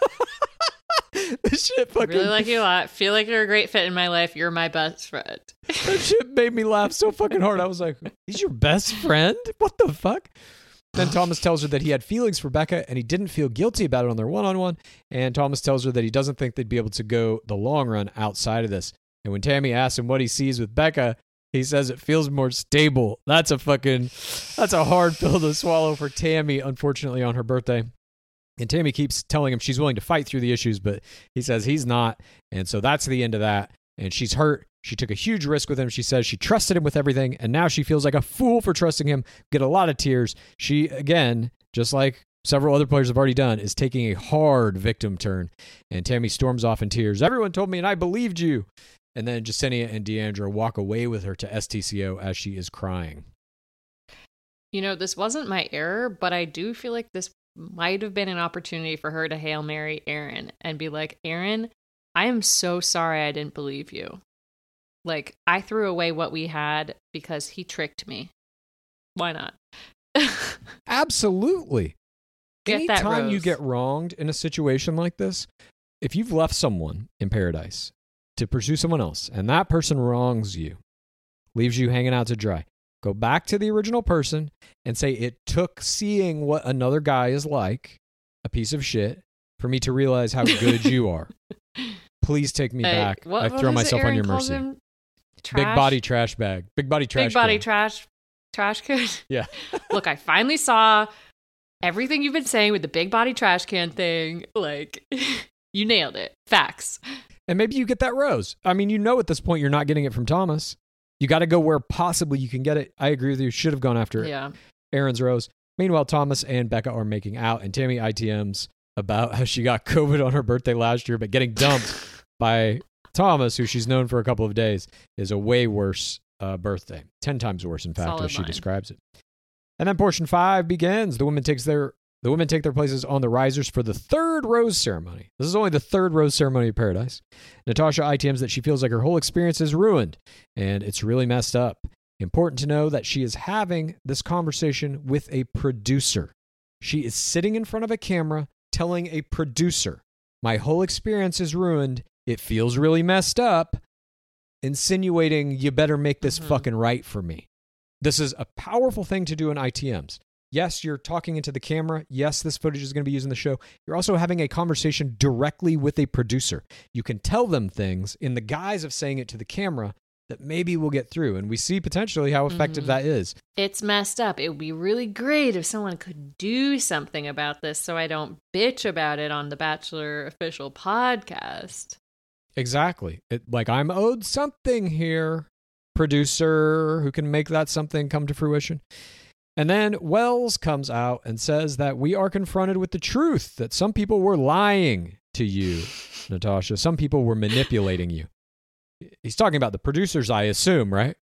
This shit fucking... Really like you a lot. Feel like you're a great fit in my life. You're my best friend. That shit made me laugh so fucking hard. I was like, he's your best friend? What the fuck? Then Thomas tells her that he had feelings for Becca and he didn't feel guilty about it on their one-on-one. And Thomas tells her that he doesn't think they'd be able to go the long run outside of this. And when Tammy asks him what he sees with Becca, he says it feels more stable. That's a hard pill to swallow for Tammy, unfortunately, on her birthday. And Tammy keeps telling him she's willing to fight through the issues, but he says he's not. And so that's the end of that. And she's hurt. She took a huge risk with him. She says she trusted him with everything, and now she feels like a fool for trusting him. Get a lot of tears. She, again, just like several other players have already done, is taking a hard victim turn. And Tammy storms off in tears. Everyone told me, and I believed you. And then Jasenia and Deandra walk away with her to STCO as she is crying. You know, this wasn't my error, but I do feel like this might have been an opportunity for her to Hail Mary Aaron and be like, Aaron, I am so sorry I didn't believe you. Like, I threw away what we had because he tricked me. Why not? Absolutely. Get that Anytime you rose. get wronged in a situation like this, if you've left someone in paradise to pursue someone else and that person wrongs you, leaves you hanging out to dry, go back to the original person and say, it took seeing what another guy is like, a piece of shit, for me to realize how good you are. Please take me back. I throw myself on your mercy. Big body trash bag. Big body trash Big body can. trash can. Yeah. Look, I finally saw everything you've been saying with the big body trash can thing. Like, you nailed it. Facts. And maybe you get that rose. I mean, you know at this point you're not getting it from Thomas. You got to go where possibly you can get it. I agree with you. Should have gone after Aaron's rose. Meanwhile, Thomas and Becca are making out, and Tammy ITMs about how she got COVID on her birthday last year, but getting dumped by Thomas, who she's known for a couple of days, is a way worse birthday. 10 times worse, in fact, Solid as she line. describes it. And then portion 5 begins. The women take their places on the risers for the third rose ceremony. This is only the third rose ceremony of Paradise. Natasha ITMs that she feels like her whole experience is ruined, and it's really messed up. Important to know that she is having this conversation with a producer. She is sitting in front of a camera telling a producer, my whole experience is ruined. It feels really messed up, insinuating you better make this fucking right for me. This is a powerful thing to do in ITMs. Yes, you're talking into the camera. Yes, this footage is going to be used in the show. You're also having a conversation directly with a producer. You can tell them things in the guise of saying it to the camera that maybe will get through. And we see potentially how effective that is. It's messed up. It would be really great if someone could do something about this so I don't bitch about it on the Bachelor official podcast. Exactly. Like, I'm owed something here, producer, who can make that something come to fruition. And then Wells comes out and says that we are confronted with the truth, that some people were lying to you, Natasha. Some people were manipulating you. He's talking about the producers, I assume, right?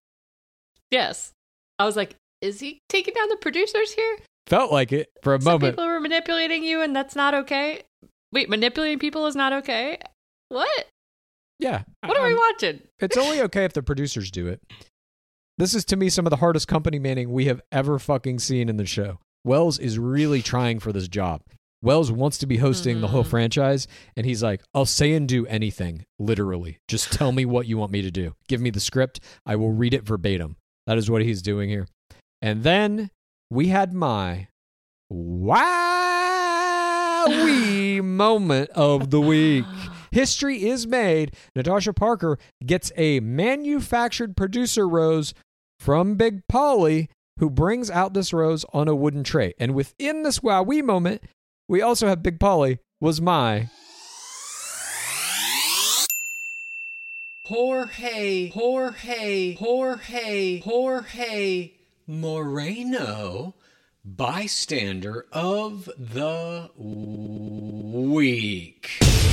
Yes. I was like, is he taking down the producers here? Felt like it for a Some moment. people were manipulating you and that's not okay? Wait, manipulating people is not okay? What? Yeah. What are we watching? It's only okay if the producers do it. This is, to me, some of the hardest company manning we have ever fucking seen in the show. Wells is really trying for this job. Wells wants to be hosting the whole franchise, and he's like, I'll say and do anything, literally. Just tell me what you want me to do. Give me the script. I will read it verbatim. That is what he's doing here. And then we had my wowee moment of the week. History is made. Natasha Parker gets a manufactured producer rose from Big Polly, who brings out this rose on a wooden tray. And within this wowee moment, we also have Big Polly was my Jorge Moreno bystander of the week.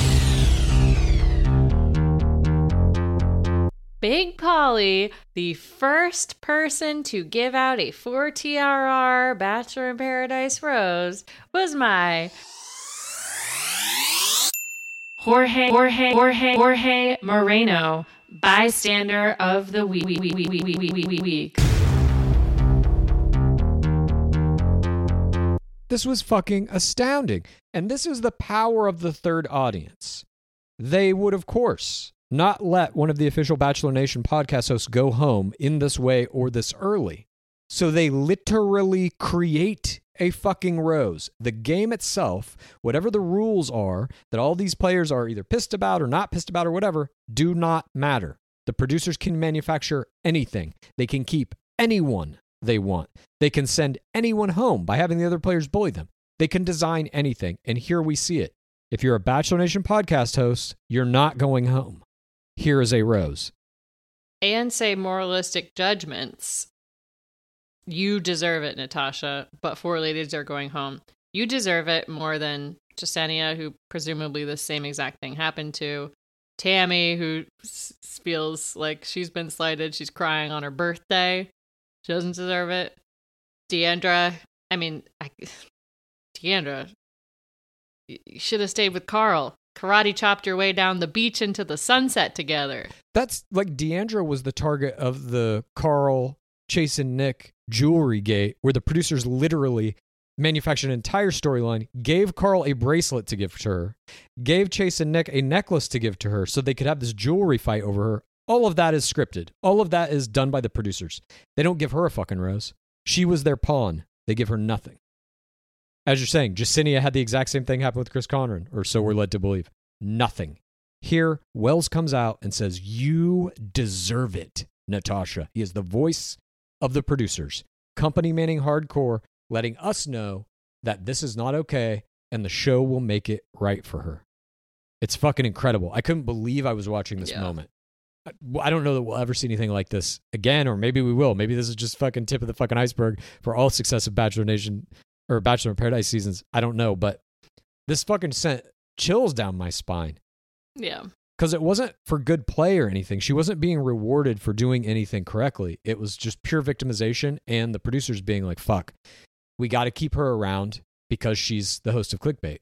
Big Polly, the first person to give out a 4TRR Bachelor in Paradise rose, was my Jorge Moreno, bystander of the week. This was fucking astounding. And this is the power of the third audience. They would, of course, not let one of the official Bachelor Nation podcast hosts go home in this way or this early. So they literally create a fucking rose. The game itself, whatever the rules are, that all these players are either pissed about or not pissed about or whatever, do not matter. The producers can manufacture anything. They can keep anyone they want. They can send anyone home by having the other players bully them. They can design anything. And here we see it. If you're a Bachelor Nation podcast host, you're not going home. Here is a rose. And say moralistic judgments. You deserve it, Natasha, but 4 ladies are going home. You deserve it more than Jasenia, who presumably the same exact thing happened to. Tammy, who feels like she's been slighted. She's crying on her birthday. She doesn't deserve it. Deandra, Deandra, you should have stayed with Carl. Karate chopped your way down the beach into the sunset together. That's like Deandra was the target of the Carl, Chase, and Nick jewelry gate, where the producers literally manufactured an entire storyline, gave Carl a bracelet to give to her, gave Chase and Nick a necklace to give to her so they could have this jewelry fight over her. All of that is scripted. All of that is done by the producers. They don't give her a fucking rose. She was their pawn. They give her nothing. As you're saying, Jasenia had the exact same thing happen with Chris Conran, or so we're led to believe. Nothing. Here, Wells comes out and says, you deserve it, Natasha. He is the voice of the producers. Company manning hardcore, letting us know that this is not okay, and the show will make it right for her. It's fucking incredible. I couldn't believe I was watching this moment. I don't know that we'll ever see anything like this again, or maybe we will. Maybe this is just fucking tip of the fucking iceberg for all successive Bachelor Nation or Bachelor in Paradise seasons. I don't know, but this fucking sent chills down my spine. Yeah. Because it wasn't for good play or anything. She wasn't being rewarded for doing anything correctly. It was just pure victimization and the producers being like, fuck, we got to keep her around because she's the host of Clickbait.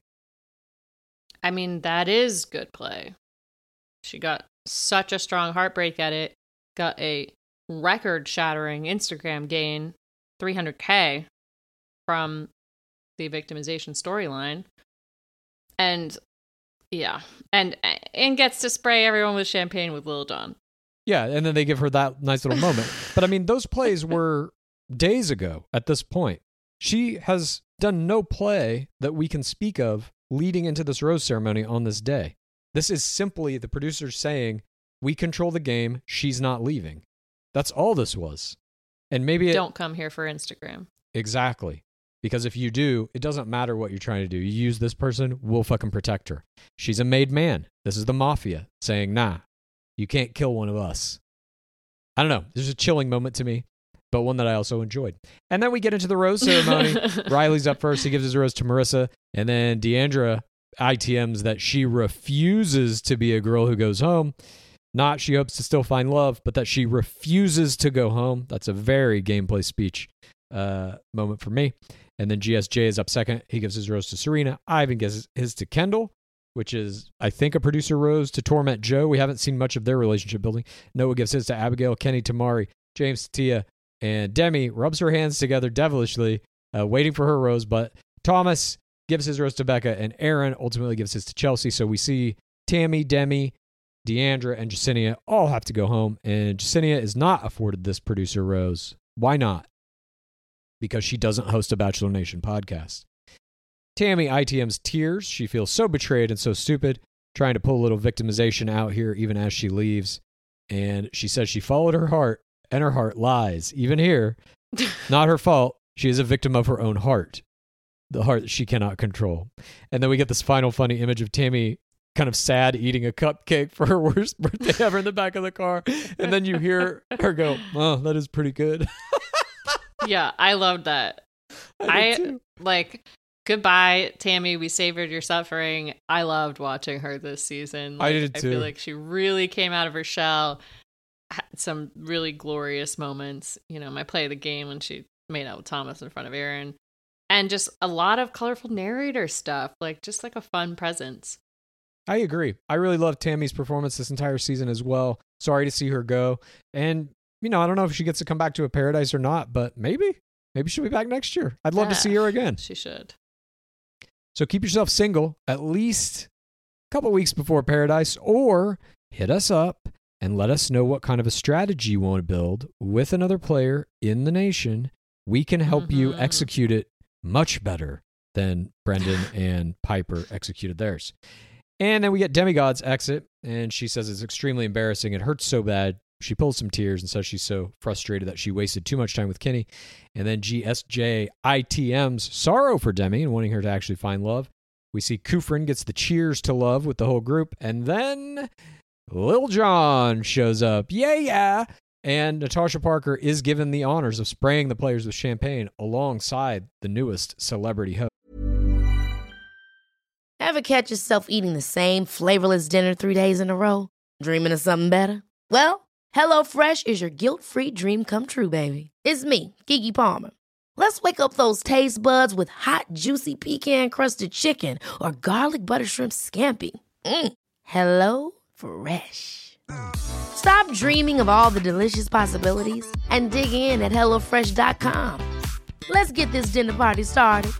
I mean, that is good play. She got such a strong heartbreak at it, got a record-shattering Instagram gain, 300K from the victimization storyline. And yeah, and gets to spray everyone with champagne with Lil Jon. Yeah, and then they give her that nice little moment. But I mean, those plays were days ago at this point. She has done no play that we can speak of leading into this rose ceremony on this day. This is simply the producers saying, we control the game, she's not leaving. That's all this was. And maybe don't come here for Instagram. Exactly. Because if you do, it doesn't matter what you're trying to do. You use this person, we'll fucking protect her. She's a made man. This is the mafia saying, nah, you can't kill one of us. I don't know. This is a chilling moment to me, but one that I also enjoyed. And then we get into the rose ceremony. Riley's up first. He gives his rose to Marissa. And then Deandra ITMs that she refuses to be a girl who goes home. Not she hopes to still find love, but that she refuses to go home. That's a very gameplay speech moment for me. And then GSJ is up second. He gives his rose to Serena. Ivan gives his to Kendall, which is, I think, a producer rose to Torment Joe. We haven't seen much of their relationship building. Noah gives his to Abigail, Kenny, Tamari, James, Tia, and Demi rubs her hands together devilishly, waiting for her rose. But Thomas gives his rose to Becca, and Aaron ultimately gives his to Chelsea. So we see Tammy, Demi, Deandra, and Jacinia all have to go home, and Jacinia is not afforded this producer rose. Why not? Because she doesn't host a Bachelor Nation podcast. Tammy ITM's tears. She feels so betrayed and so stupid, trying to pull a little victimization out here even as she leaves. And she says she followed her heart, and her heart lies. Even here, not her fault. She is a victim of her own heart, the heart that she cannot control. And then we get this final funny image of Tammy kind of sad eating a cupcake for her worst birthday ever in the back of the car. And then you hear her go, oh, that is pretty good. Yeah, I loved that. I like, goodbye, Tammy. We savored your suffering. I loved watching her this season. I did too. I feel like she really came out of her shell. Had some really glorious moments. You know, my play of the game when she made out with Thomas in front of Aaron. And just a lot of colorful narrator stuff. Like, just like a fun presence. I agree. I really loved Tammy's performance this entire season as well. Sorry to see her go. And, you know, I don't know if she gets to come back to a Paradise or not, but maybe she'll be back next year. I'd love to see her again. She should. So keep yourself single at least a couple weeks before Paradise, or hit us up and let us know what kind of a strategy you want to build with another player in the nation. We can help you execute it much better than Brendan and Piper executed theirs. And then we get Demigod's exit, and she says it's extremely embarrassing. It hurts so bad. She pulls some tears and says she's so frustrated that she wasted too much time with Kenny. And then GSJ ITM's sorrow for Demi and wanting her to actually find love. We see Kufrin gets the cheers to love with the whole group. And then Lil Jon shows up. Yeah. And Natasha Parker is given the honors of spraying the players with champagne alongside the newest celebrity host. Ever catch yourself eating the same flavorless dinner 3 days in a row? Dreaming of something better? Well, HelloFresh is your guilt-free dream come true, baby. It's me, Keke Palmer. Let's wake up those taste buds with hot, juicy pecan-crusted chicken or garlic butter shrimp scampi. Hello Fresh. Stop dreaming of all the delicious possibilities and dig in at HelloFresh.com. Let's get this dinner party started.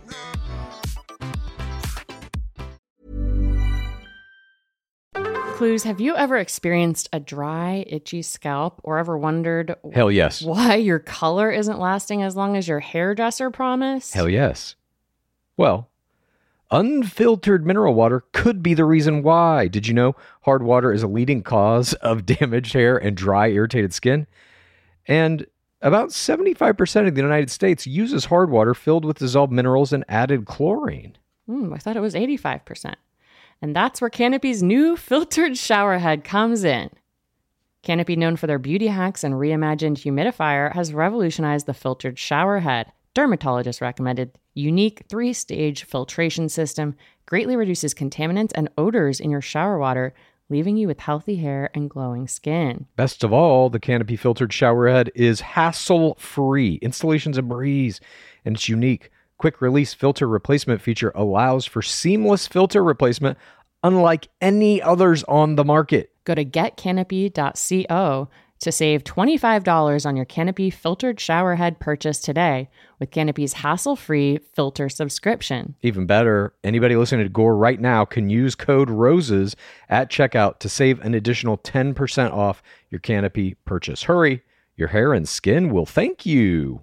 Clues, have you ever experienced a dry, itchy scalp or ever wondered Hell yes. why your color isn't lasting as long as your hairdresser promised? Hell yes. Well, unfiltered mineral water could be the reason why. Did you know hard water is a leading cause of damaged hair and dry, irritated skin? And about 75% of the United States uses hard water filled with dissolved minerals and added chlorine. I thought it was 85%. And that's where Canopy's new filtered shower head comes in. Canopy, known for their beauty hacks and reimagined humidifier, has revolutionized the filtered shower head. Dermatologist recommended unique 3-stage filtration system greatly reduces contaminants and odors in your shower water, leaving you with healthy hair and glowing skin. Best of all, the Canopy filtered shower head is hassle-free. Installation's a breeze, and it's unique. Quick release filter replacement feature allows for seamless filter replacement unlike any others on the market. Go to getcanopy.co to save $25 on your Canopy filtered shower head purchase today with Canopy's hassle-free filter subscription. Even better, anybody listening to Gore right now can use code ROSES at checkout to save an additional 10% off your Canopy purchase. Hurry, your hair and skin will thank you.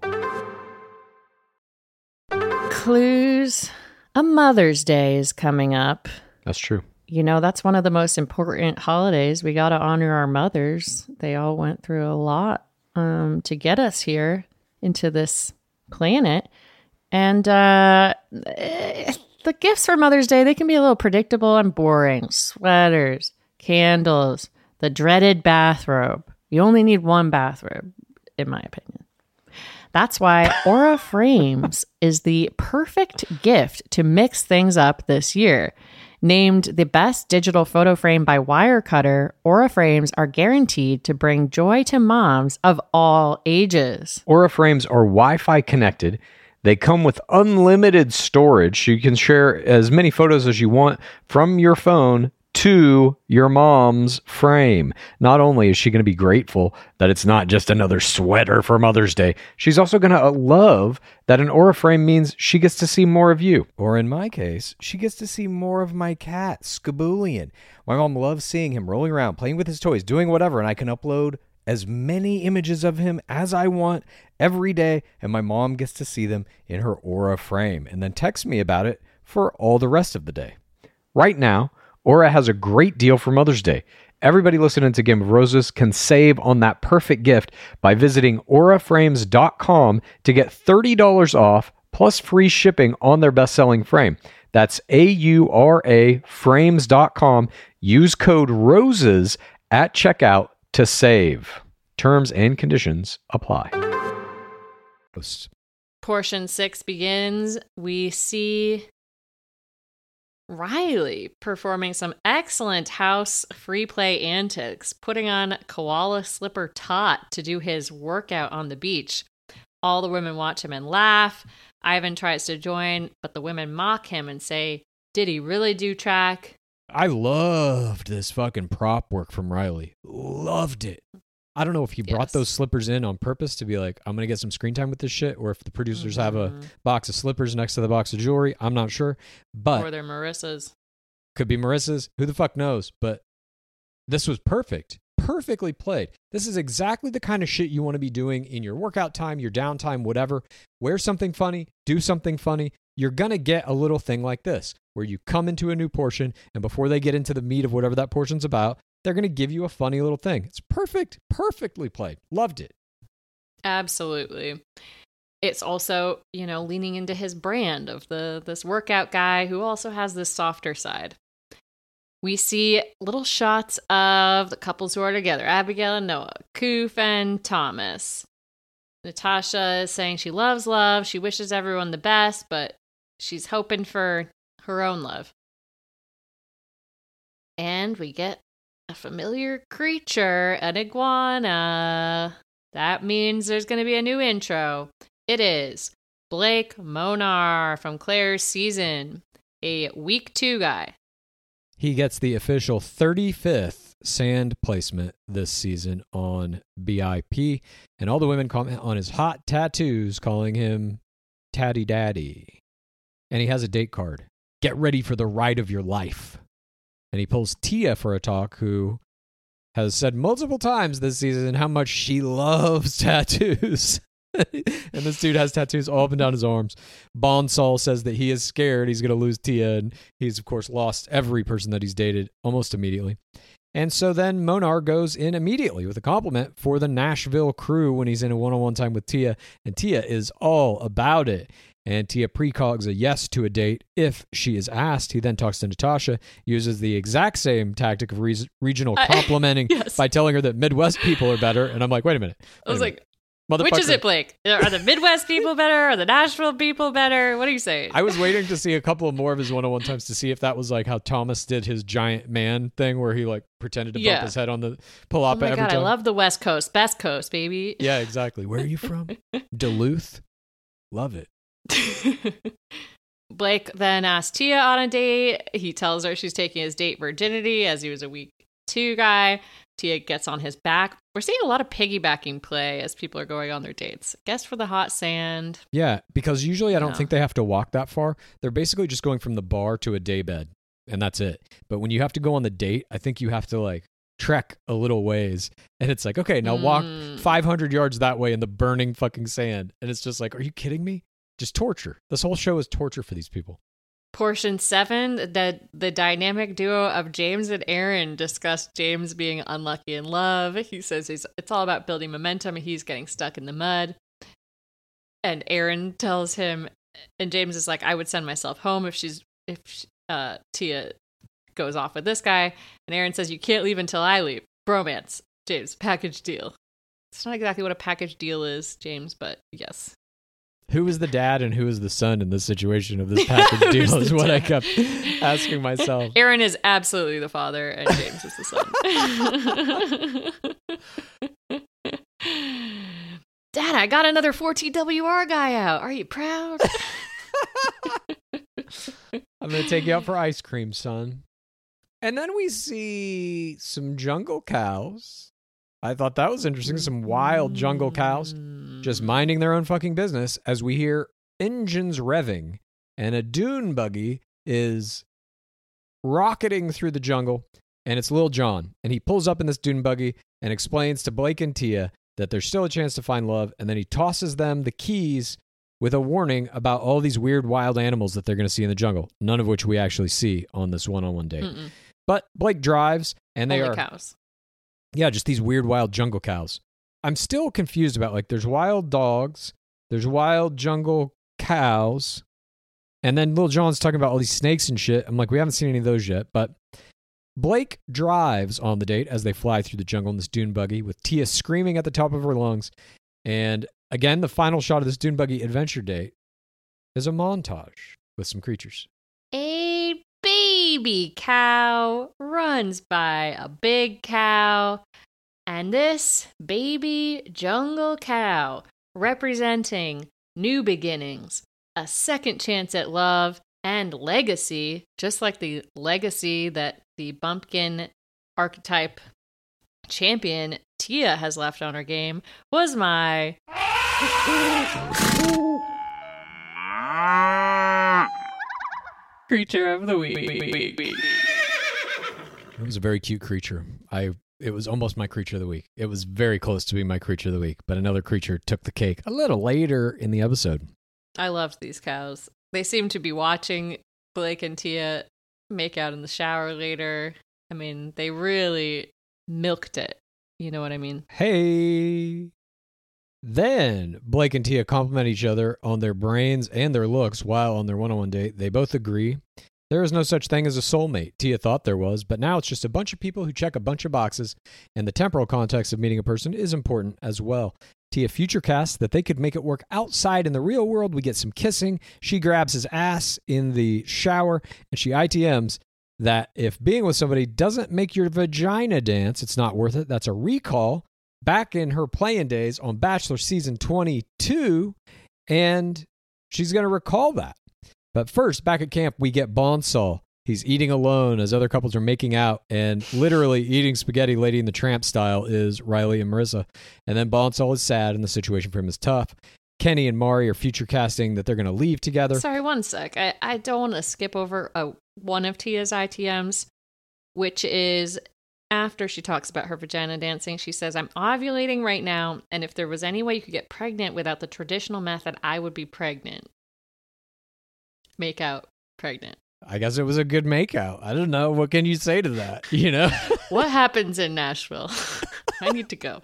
Clues. A Mother's Day is coming up. That's true. You know, that's one of the most important holidays. We got to honor our mothers. They all went through a lot to get us here into this planet. And the gifts for Mother's Day, they can be a little predictable and boring. Sweaters, candles, the dreaded bathrobe. You only need one bathrobe, in my opinion. That's why Aura Frames is the perfect gift to mix things up this year. Named the best digital photo frame by Wirecutter, Aura Frames are guaranteed to bring joy to moms of all ages. Aura Frames are Wi-Fi connected. They come with unlimited storage, so you can share as many photos as you want from your phone to your mom's frame. Not only is she going to be grateful that it's not just another sweater for Mother's Day, she's also going to love that an Aura frame means she gets to see more of you. Or in my case, she gets to see more of my cat, Skaboolian. My mom loves seeing him rolling around, playing with his toys, doing whatever, and I can upload as many images of him as I want every day, and my mom gets to see them in her Aura frame and then text me about it for all the rest of the day. Right now, Aura has a great deal for Mother's Day. Everybody listening to Game of Roses can save on that perfect gift by visiting auraframes.com to get $30 off plus free shipping on their best-selling frame. That's AURA frames.com. Use code ROSES at checkout to save. Terms and conditions apply. Portion 6 begins. We see Riley performing some excellent house free play antics, putting on koala slipper tot to do his workout on the beach. All the women watch him and laugh. Ivan tries to join, but the women mock him and say, "Did he really do track?" I loved this fucking prop work from Riley. Loved it. I don't know if he brought those slippers in on purpose to be like, I'm going to get some screen time with this shit, or if the producers have a box of slippers next to the box of jewelry. I'm not sure. But or they're Marissa's. Could be Marissa's. Who the fuck knows? But this was perfect. Perfectly played. This is exactly the kind of shit you want to be doing in your workout time, your downtime, whatever. Wear something funny. Do something funny. You're going to get a little thing like this, where you come into a new portion, and before they get into the meat of whatever that portion's about, they're going to give you a funny little thing. It's perfect. Perfectly played. Loved it. Absolutely. It's also, leaning into his brand of this workout guy who also has this softer side. We see little shots of the couples who are together, Abigail and Noah, Koof and Thomas. Natasha is saying she loves love. She wishes everyone the best, but she's hoping for her own love. And we get a familiar creature, an iguana. That means there's going to be a new intro. It is Blake Monar from Claire's season, a week 2 guy. He gets the official 35th sand placement this season on BIP, and all the women comment on his hot tattoos, calling him Tatty Daddy. And he has a date card. Get ready for the ride of your life. And he pulls Tia for a talk, who has said multiple times this season how much she loves tattoos. And this dude has tattoos all up and down his arms. Bonsall says that he is scared he's going to lose Tia, and he's, of course, lost every person that he's dated almost immediately. And so then Monar goes in immediately with a compliment for the Nashville crew when he's in a one-on-one time with Tia, and Tia is all about it. And Tia precogs a yes to a date if she is asked. He then talks to Natasha, uses the exact same tactic of regional complimenting by telling her that Midwest people are better. And I'm like, wait a minute. I was like, which is it, Blake? Are the Midwest people better? Are the Nashville people better? What are you saying? I was waiting to see a couple of more of his one-on-one times to see if that was like how Thomas did his giant man thing, where he like pretended to bump his head on the palapa every time. I love the West Coast. Best Coast, baby. Yeah, exactly. Where are you from? Duluth. Love it. Blake then asks Tia on a date. He tells her she's taking his date virginity as he was a week 2 guy. Tia gets on his back. We're seeing a lot of piggybacking play as people are going on their dates. Guess for the hot sand. Yeah, because usually I don't think they have to walk that far. They're basically just going from the bar to a daybed, and that's it. But when you have to go on the date, I think you have to like trek a little ways. And it's like, okay, now walk 500 yards that way in the burning fucking sand. And it's just like, are you kidding me? Just torture. This whole show is torture for these people. Portion 7, the dynamic duo of James and Aaron discuss James being unlucky in love. He says it's all about building momentum. He's getting stuck in the mud. And Aaron tells him, and James is like, I would send myself home if Tia goes off with this guy. And Aaron says, you can't leave until I leave. Bromance. James, package deal. It's not exactly what a package deal is, James, but yes. Who is the dad and who is the son in this situation of this package deal is what I kept asking myself. Aaron is absolutely the father and James is the son. Dad, I got another 4TWR guy out. Are you proud? I'm going to take you out for ice cream, son. And then we see some jungle cows. I thought that was interesting. Some wild jungle cows just minding their own fucking business as we hear engines revving and a dune buggy is rocketing through the jungle. And it's Lil Jon. And he pulls up in this dune buggy and explains to Blake and Tia that there's still a chance to find love. And then he tosses them the keys with a warning about all these weird wild animals that they're going to see in the jungle, none of which we actually see on this one-on-one date. But Blake drives, and they Only are cows. Yeah, just these weird wild jungle cows. I'm still confused about, like, there's wild dogs, there's wild jungle cows, and then Lil Jon's talking about all these snakes and shit. I'm like, we haven't seen any of those yet, but Blake drives on the date as they fly through the jungle in this dune buggy with Tia screaming at the top of her lungs. And again, the final shot of this dune buggy adventure date is a montage with some creatures. A baby cow runs by a big cow, and this baby jungle cow, representing new beginnings, a second chance at love, and legacy, just like the legacy that the bumpkin archetype champion Tia has left on her game, was my creature of the week. It was a very cute creature. It was almost my creature of the week. It was very close to being my creature of the week, but another creature took the cake a little later in the episode. I loved these cows. They seem to be watching Blake and Tia make out in the shower later. I mean, they really milked it. You know what I mean? Hey. Then Blake and Tia compliment each other on their brains and their looks while on their one-on-one date. They both agree there is no such thing as a soulmate. Tia thought there was, but now it's just a bunch of people who check a bunch of boxes, and the temporal context of meeting a person is important as well. Tia futurecasts that they could make it work outside in the real world. We get some kissing. She grabs his ass in the shower, and she ITMs that if being with somebody doesn't make your vagina dance, it's not worth it. That's a recall back in her playing days on Bachelor Season 22, and she's going to recall that. But first, back at camp, we get Bonsall. He's eating alone as other couples are making out, and literally eating spaghetti Lady and the Tramp style is Riley and Marissa. And then Bonsall is sad, and the situation for him is tough. Kenny and Mari are future casting that they're going to leave together. Sorry, one sec. I don't want to skip over one of Tia's ITMs, which is after she talks about her vagina dancing. She says, I'm ovulating right now, and if there was any way you could get pregnant without the traditional method, I would be pregnant. Make out, pregnant. I guess it was a good makeout. I don't know. What can you say to that? You know? What happens in Nashville? I need to go.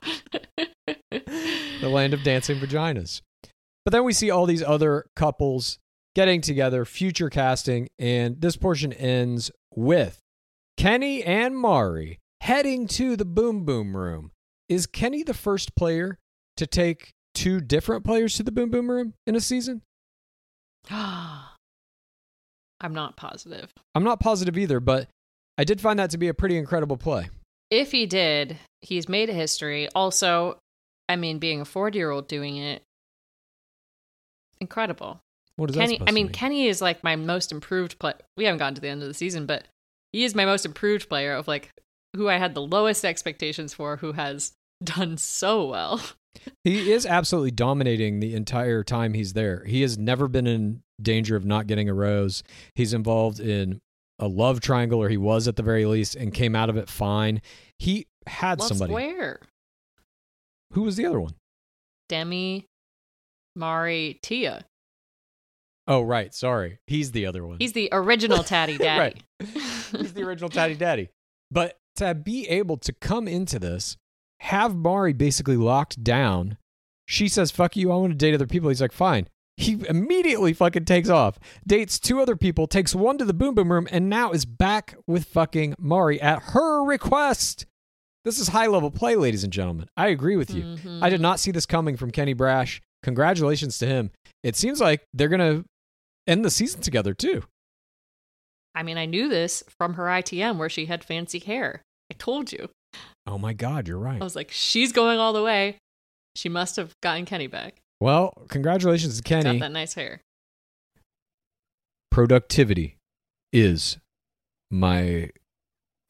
The land of dancing vaginas. But then we see all these other couples getting together, future casting, and this portion ends with Kenny and Mari heading to the Boom Boom Room. Is Kenny the first player to take two different players to the Boom Boom Room in a season? I'm not positive. I'm not positive either, but I did find that to be a pretty incredible play. If he did, he's made a history. Also, I mean, being a 40-year-old doing it, incredible. What is Kenny? that supposed to mean? Kenny is like my most improved player. We haven't gotten to the end of the season, but he is my most improved player of like who I had the lowest expectations for, who has done so well. He is absolutely dominating the entire time he's there. He has never been in danger of not getting a rose. He's involved in a love triangle, or he was at the very least, and came out of it fine. He had Love somebody. Square. Who was the other one? Demi, Mari, Tia. Oh, right. Sorry. He's the other one. He's the original Tatty Daddy. Right. He's the original Tatty Daddy. But to be able to come into this, have Mari basically locked down, she says, fuck you, I want to date other people. He's like, fine. He immediately fucking takes off, dates two other people, takes one to the Boom Boom Room, and now is back with fucking Mari at her request. This is high-level play, ladies and gentlemen. I agree with you. Mm-hmm. I did not see this coming from Kenny Brash. Congratulations to him. It seems like they're going to end the season together, too. I mean, I knew this from her ITM where she had fancy hair. I told you. Oh my God, you're right. I was like, she's going all the way. She must have gotten Kenny back. Well, congratulations to Kenny. Got that nice hair. Productivity is my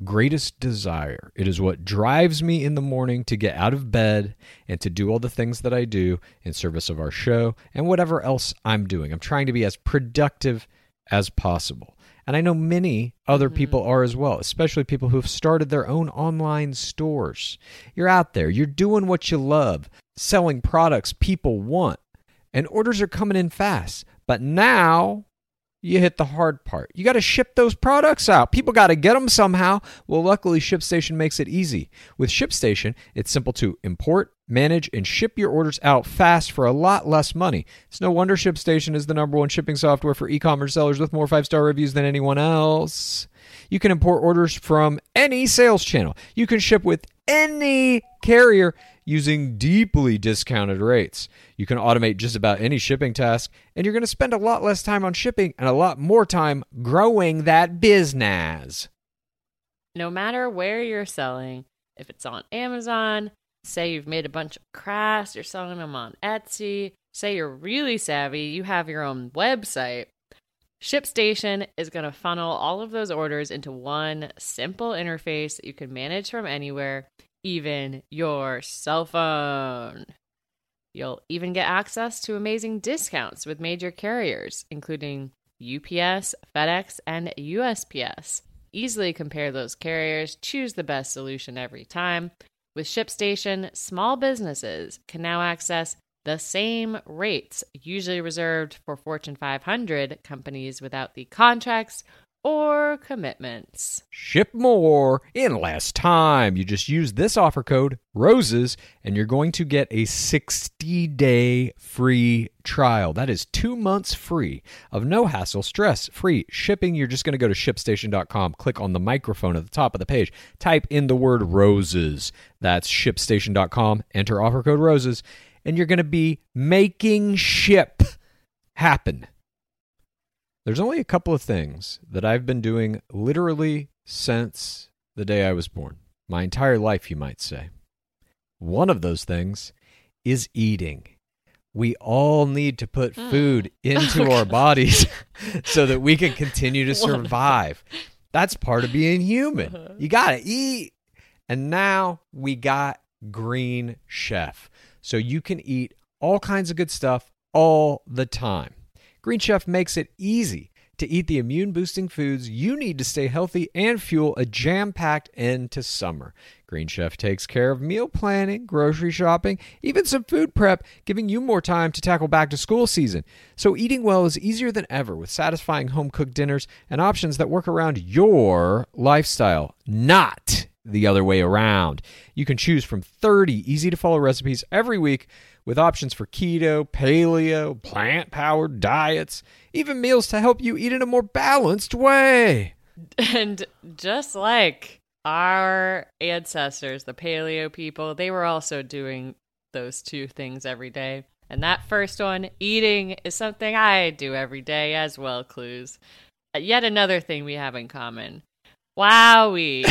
greatest desire. It is what drives me in the morning to get out of bed and to do all the things that I do in service of our show and whatever else I'm doing. I'm trying to be as productive as possible. And I know many other people are as well, especially people who have started their own online stores. You're out there, you're doing what you love, selling products people want, and orders are coming in fast. But now you hit the hard part. You got to ship those products out. People got to get them somehow. Well, luckily, ShipStation makes it easy. With ShipStation, it's simple to import, manage, and ship your orders out fast for a lot less money. It's no wonder ShipStation is the #1 shipping software for e-commerce sellers with more 5-star reviews than anyone else. You can import orders from any sales channel. You can ship with any carrier using deeply discounted rates. You can automate just about any shipping task, and you're going to spend a lot less time on shipping and a lot more time growing that business. No matter where you're selling, if it's on Amazon, say you've made a bunch of crafts, you're selling them on Etsy, say you're really savvy, you have your own website, ShipStation is going to funnel all of those orders into one simple interface that you can manage from anywhere, even your cell phone. You'll even get access to amazing discounts with major carriers, including UPS, FedEx, and USPS. Easily compare those carriers, choose the best solution every time. With ShipStation, small businesses can now access the same rates usually reserved for Fortune 500 companies without the contracts or commitments. Ship more in less time. You just use this offer code, ROSES, and you're going to get a 60-day free trial. That is 2 months free of no hassle, stress-free shipping. You're just going to go to ShipStation.com, click on the microphone at the top of the page, type in the word ROSES. That's ShipStation.com, enter offer code ROSES, and you're going to be making ship happen. There's only a couple of things that I've been doing literally since the day I was born. My entire life, you might say. One of those things is eating. We all need to put food into our bodies so that we can continue to survive. That's part of being human. You got to eat. And now we got Green Chef. So you can eat all kinds of good stuff all the time. Green Chef makes it easy to eat the immune-boosting foods you need to stay healthy and fuel a jam-packed end to summer. Green Chef takes care of meal planning, grocery shopping, even some food prep, giving you more time to tackle back-to-school season. So eating well is easier than ever with satisfying home-cooked dinners and options that work around your lifestyle, not the other way around. You can choose from 30 easy-to-follow recipes every week with options for keto, paleo, plant-powered diets, even meals to help you eat in a more balanced way. And just like our ancestors, the paleo people, they were also doing those two things every day. And that first one, eating, is something I do every day as well, Clues. Yet another thing we have in common. Wowee.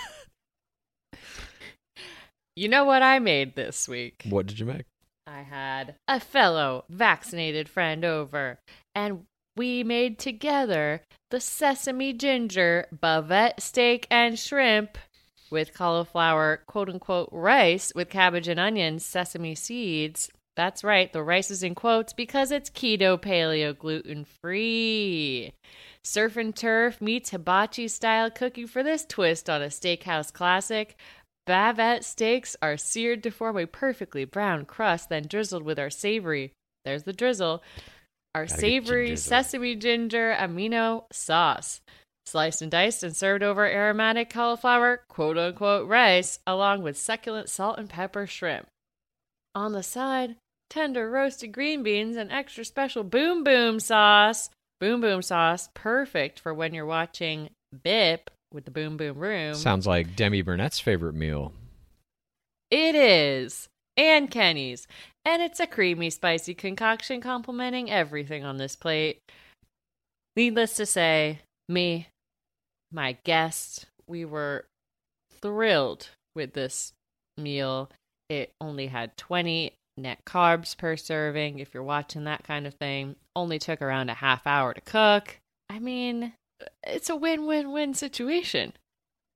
You know what I made this week? What did you make? I had a fellow vaccinated friend over, and we made together the sesame ginger bavette steak and shrimp with cauliflower, quote-unquote, rice with cabbage and onions, sesame seeds. That's right, the rice is in quotes because it's keto, paleo, gluten-free. Surf and turf meets hibachi-style cooking for this twist on a steakhouse classic. Bavette steaks are seared to form a perfectly brown crust, then drizzled with our savory, there's the drizzle, our savory sesame ginger amino sauce. Sliced and diced and served over aromatic cauliflower, quote-unquote, rice, along with succulent salt and pepper shrimp. On the side, tender roasted green beans and extra special boom boom sauce. Boom boom sauce, perfect for when you're watching BIP with the Boom Boom Room. Sounds like Demi Burnett's favorite meal. It is. And Kenny's. And it's a creamy, spicy concoction complementing everything on this plate. Needless to say, me, my guest, we were thrilled with this meal. It only had 20 net carbs per serving, if you're watching that kind of thing. Only took around a half hour to cook. I mean, it's a win-win-win situation.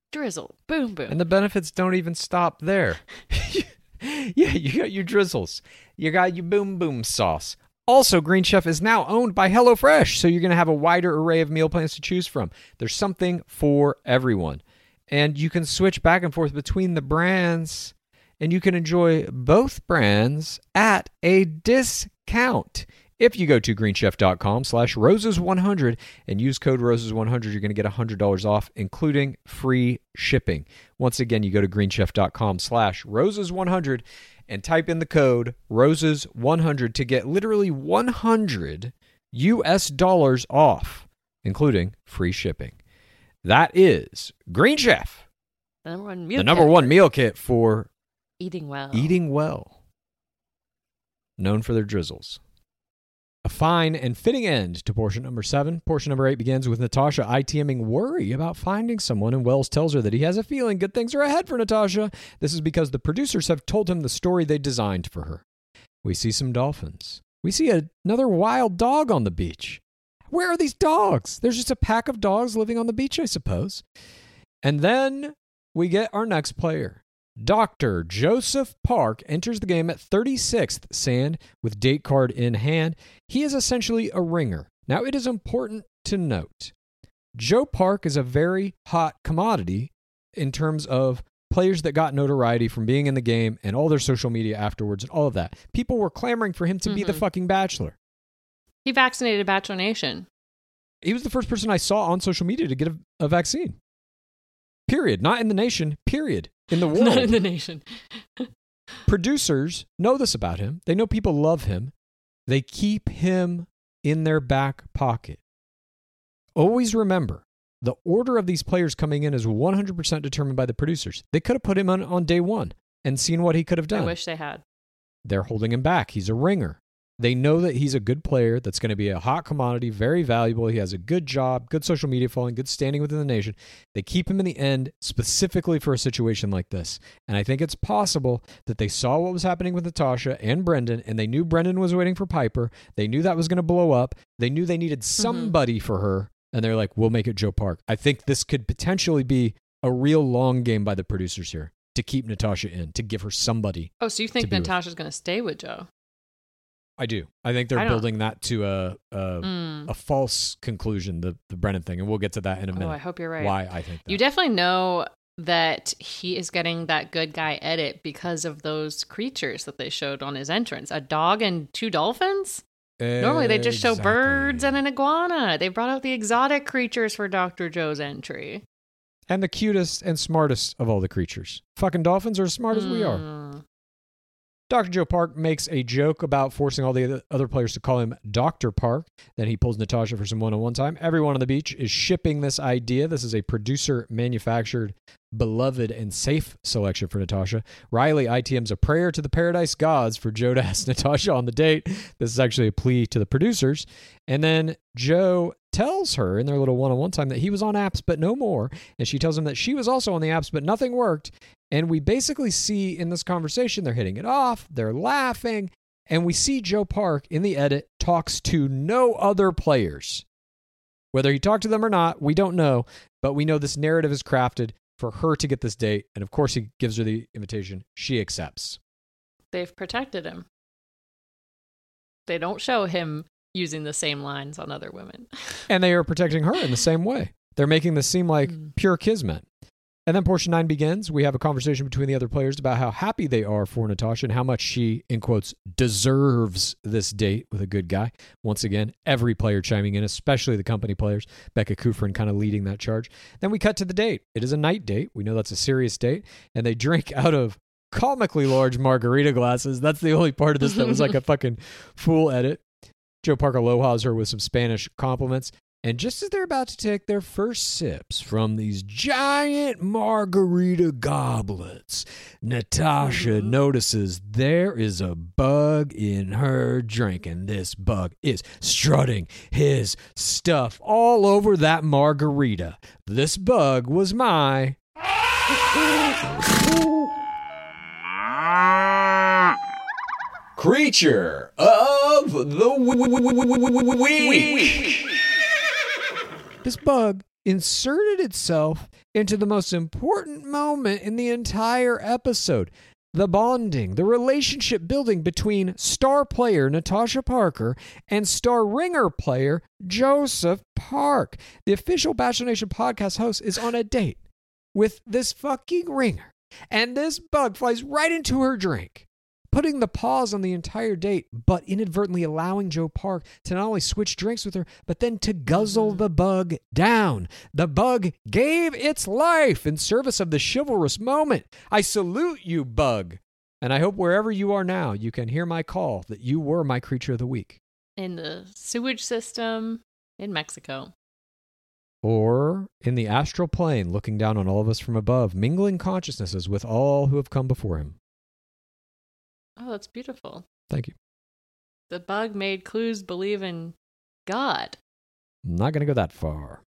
drizzle, boom, boom. And the benefits don't even stop there. Yeah, you got your drizzles. You got your boom boom sauce. Also, Green Chef is now owned by HelloFresh, so you're going to have a wider array of meal plans to choose from. There's something for everyone. And you can switch back and forth between the brands, and you can enjoy both brands at a discount. If you go to greenchef.com/roses100 and use code roses100, you're going to get $100 off, including free shipping. Once again, you go to greenchef.com/roses100 and type in the code roses100 to get literally $100 off, including free shipping. That is Green Chef, The number one meal kit for eating well. eating well. Known for their drizzles. A fine and fitting end to portion number 7. Portion number 8 begins with Natasha ITMing worry about finding someone, and Wells tells her that he has a feeling good things are ahead for Natasha. This is because the producers have told him the story they designed for her. We see some dolphins. We see another wild dog on the beach. Where are these dogs? There's just a pack of dogs living on the beach, I suppose. And then we get our next player. Dr. Joseph Park enters the game at 36th sand with date card in hand. He is essentially a ringer. Now, it is important to note, Joe Park is a very hot commodity in terms of players that got notoriety from being in the game and all their social media afterwards and all of that. People were clamoring for him to be the fucking Bachelor. He vaccinated Bachelor Nation. He was the first person I saw on social media to get a vaccine. Period. Not in the nation. Period. In the world. Not in the nation. Producers know this about him. They know people love him. They keep him in their back pocket. Always remember, the order of these players coming in is 100% determined by the producers. They could have put him on day one and seen what he could have done. I wish they had. They're holding him back. He's a ringer. They know that he's a good player that's going to be a hot commodity, very valuable. He has a good job, good social media following, good standing within the nation. They keep him in the end specifically for a situation like this. And I think it's possible that they saw what was happening with Natasha and Brendan, and they knew Brendan was waiting for Piper. They knew that was going to blow up. They knew they needed somebody for her, and they're like, we'll make it Joe Park. I think this could potentially be a real long game by the producers here to keep Natasha in, to give her somebody. Oh, so you think Natasha's going to stay with Joe? I do. I think they're building that to a false conclusion, the Brennan thing, and we'll get to that in a minute. Oh, I hope you're right. Why I think that. You definitely know that he is getting that good guy edit because of those creatures that they showed on his entrance. A dog and 2 dolphins? Normally they just show birds and an iguana. They brought out the exotic creatures for Dr. Joe's entry. And the cutest and smartest of all the creatures. Fucking dolphins are as smart as we are. Dr. Joe Park makes a joke about forcing all the other players to call him Dr. Park. Then he pulls Natasha for some one-on-one time. Everyone on the beach is shipping this idea. This is a producer-manufactured, beloved, and safe selection for Natasha. Riley ITM's a prayer to the paradise gods for Joe to ask Natasha on the date. This is actually a plea to the producers. And then Joe tells her in their little one-on-one time that he was on apps but no more. And she tells him that she was also on the apps but nothing worked. And we basically see in this conversation, they're hitting it off, they're laughing, and we see Joe Park in the edit talks to no other players. Whether he talked to them or not, we don't know, but we know this narrative is crafted for her to get this date, and of course he gives her the invitation. She accepts. They've protected him. They don't show him using the same lines on other women. And they are protecting her in the same way. They're making this seem like pure kismet. And then portion 9 begins. We have a conversation between the other players about how happy they are for Natasha and how much she, in quotes, deserves this date with a good guy. Once again, every player chiming in, especially the company players. Becca Kufrin kind of leading that charge. Then we cut to the date. It is a night date. We know that's a serious date. And they drink out of comically large margarita glasses. That's the only part of this that was like a fucking fool edit. Joe Park aloha's her with some Spanish compliments. And just as they're about to take their first sips from these giant margarita goblets, Natasha notices there is a bug in her drink, and this bug is strutting his stuff all over that margarita. This bug was my... Creature of the Week. This bug inserted itself into the most important moment in the entire episode. The bonding, the relationship building between star player Natasha Parker and star ringer player Joseph Park. The official Bachelor Nation podcast host is on a date with this fucking ringer, and this bug flies right into her drink, putting the pause on the entire date, but inadvertently allowing Joe Park to not only switch drinks with her, but then to guzzle the bug down. The bug gave its life in service of the chivalrous moment. I salute you, bug. And I hope wherever you are now, you can hear my call that you were my creature of the week. In the sewage system in Mexico. Or in the astral plane, looking down on all of us from above, mingling consciousnesses with all who have come before him. Oh, that's beautiful. Thank you. The bug made clues believe in God. I'm not going to go that far.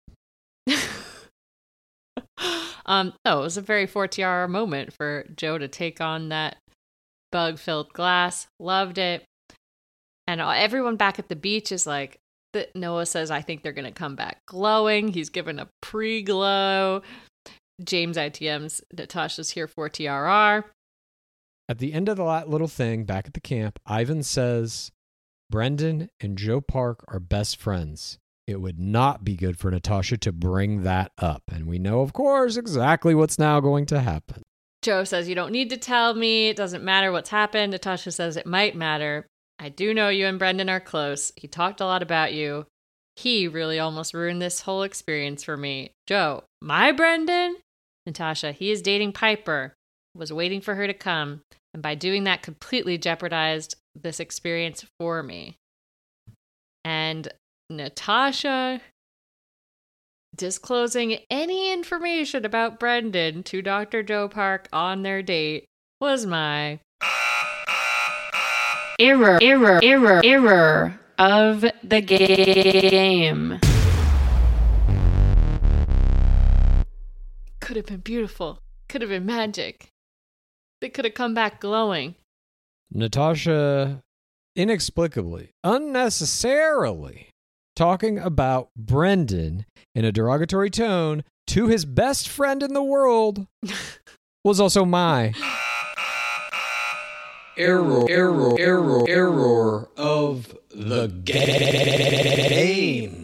It was a very 4TR moment for Joe to take on that bug-filled glass. Loved it. And everyone back at the beach is like, Noah says, I think they're going to come back glowing. He's given a pre-glow. James ITM's Natasha's here 4TRR. At the end of the little thing back at the camp, Ivan says, Brendan and Joe Park are best friends. It would not be good for Natasha to bring that up. And we know, of course, exactly what's now going to happen. Joe says, you don't need to tell me. It doesn't matter what's happened. Natasha says, it might matter. I do know you and Brendan are close. He talked a lot about you. He really almost ruined this whole experience for me. Joe, my Brendan? Natasha, he is dating Piper. Was waiting for her to come. And by doing that, completely jeopardized this experience for me. And Natasha disclosing any information about Brendan to Dr. Joe Park on their date was my error of the game. Could have been beautiful. Could have been magic. They could have come back glowing. Natasha, inexplicably, unnecessarily, talking about Brendan in a derogatory tone to his best friend in the world was also my error of the game.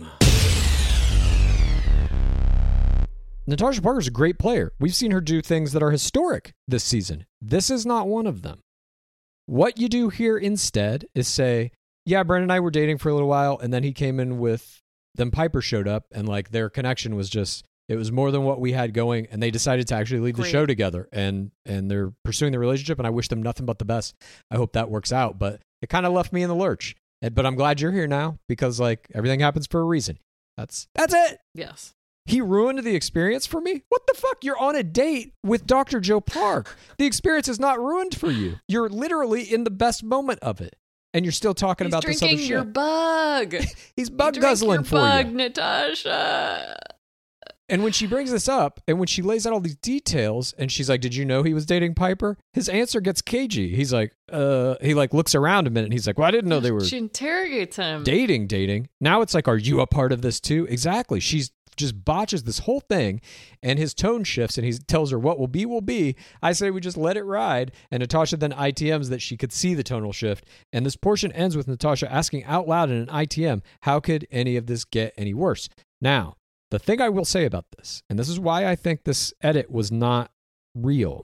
Natasha Parker's a great player. We've seen her do things that are historic this season. This is not one of them. What you do here instead is say, yeah, Brendan and I were dating for a little while, and then he came in with, then Piper showed up, and like their connection was just, it was more than what we had going, and they decided to actually leave the show together, and they're pursuing the relationship, and I wish them nothing but the best. I hope that works out, but it kind of left me in the lurch. But I'm glad you're here now, because like everything happens for a reason. That's it. Yes. He ruined the experience for me? What the fuck? You're on a date with Dr. Joe Park. The experience is not ruined for you. You're literally in the best moment of it. And you're still talking about this other shit. He's drinking your bug. He's bug guzzling for bug, you. Natasha. And when she brings this up, and when she lays out all these details, and she's like, did you know he was dating Piper? His answer gets cagey. He's like, he like looks around a minute, and he's like, well, I didn't know they were She interrogates him. Dating. Now it's like, are you a part of this too? Exactly. She's just botches this whole thing, and his tone shifts, and he tells her what will be. I say we just let it ride, and Natasha then ITMs that she could see the tonal shift, and this portion ends with Natasha asking out loud in an ITM, how could any of this get any worse? Now, the thing I will say about this, and this is why I think this edit was not real,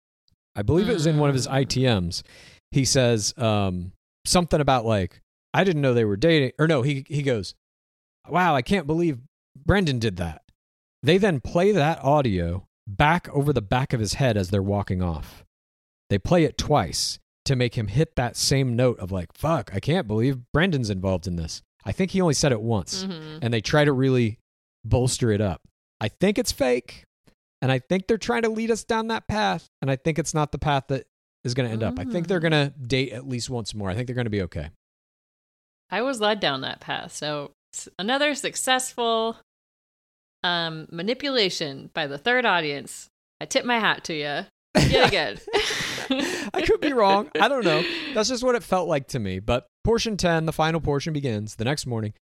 I believe it was in one of his ITMs, he says something about like, I didn't know they were dating, or no, he goes, wow, I can't believe Brendan did that. They then play that audio back over the back of his head as they're walking off. They play it twice to make him hit that same note of like, fuck, I can't believe Brendan's involved in this. I think he only said it once. Mm-hmm. And they try to really bolster it up. I think it's fake. And I think they're trying to lead us down that path. And I think it's not the path that is going to end up. I think they're going to date at least once more. I think they're going to be okay. I was led down that path. So another successful manipulation by the third audience. I tip my hat to you yet again. I could be wrong. I don't know. That's just what it felt like to me. But portion 10, the final portion begins the next morning.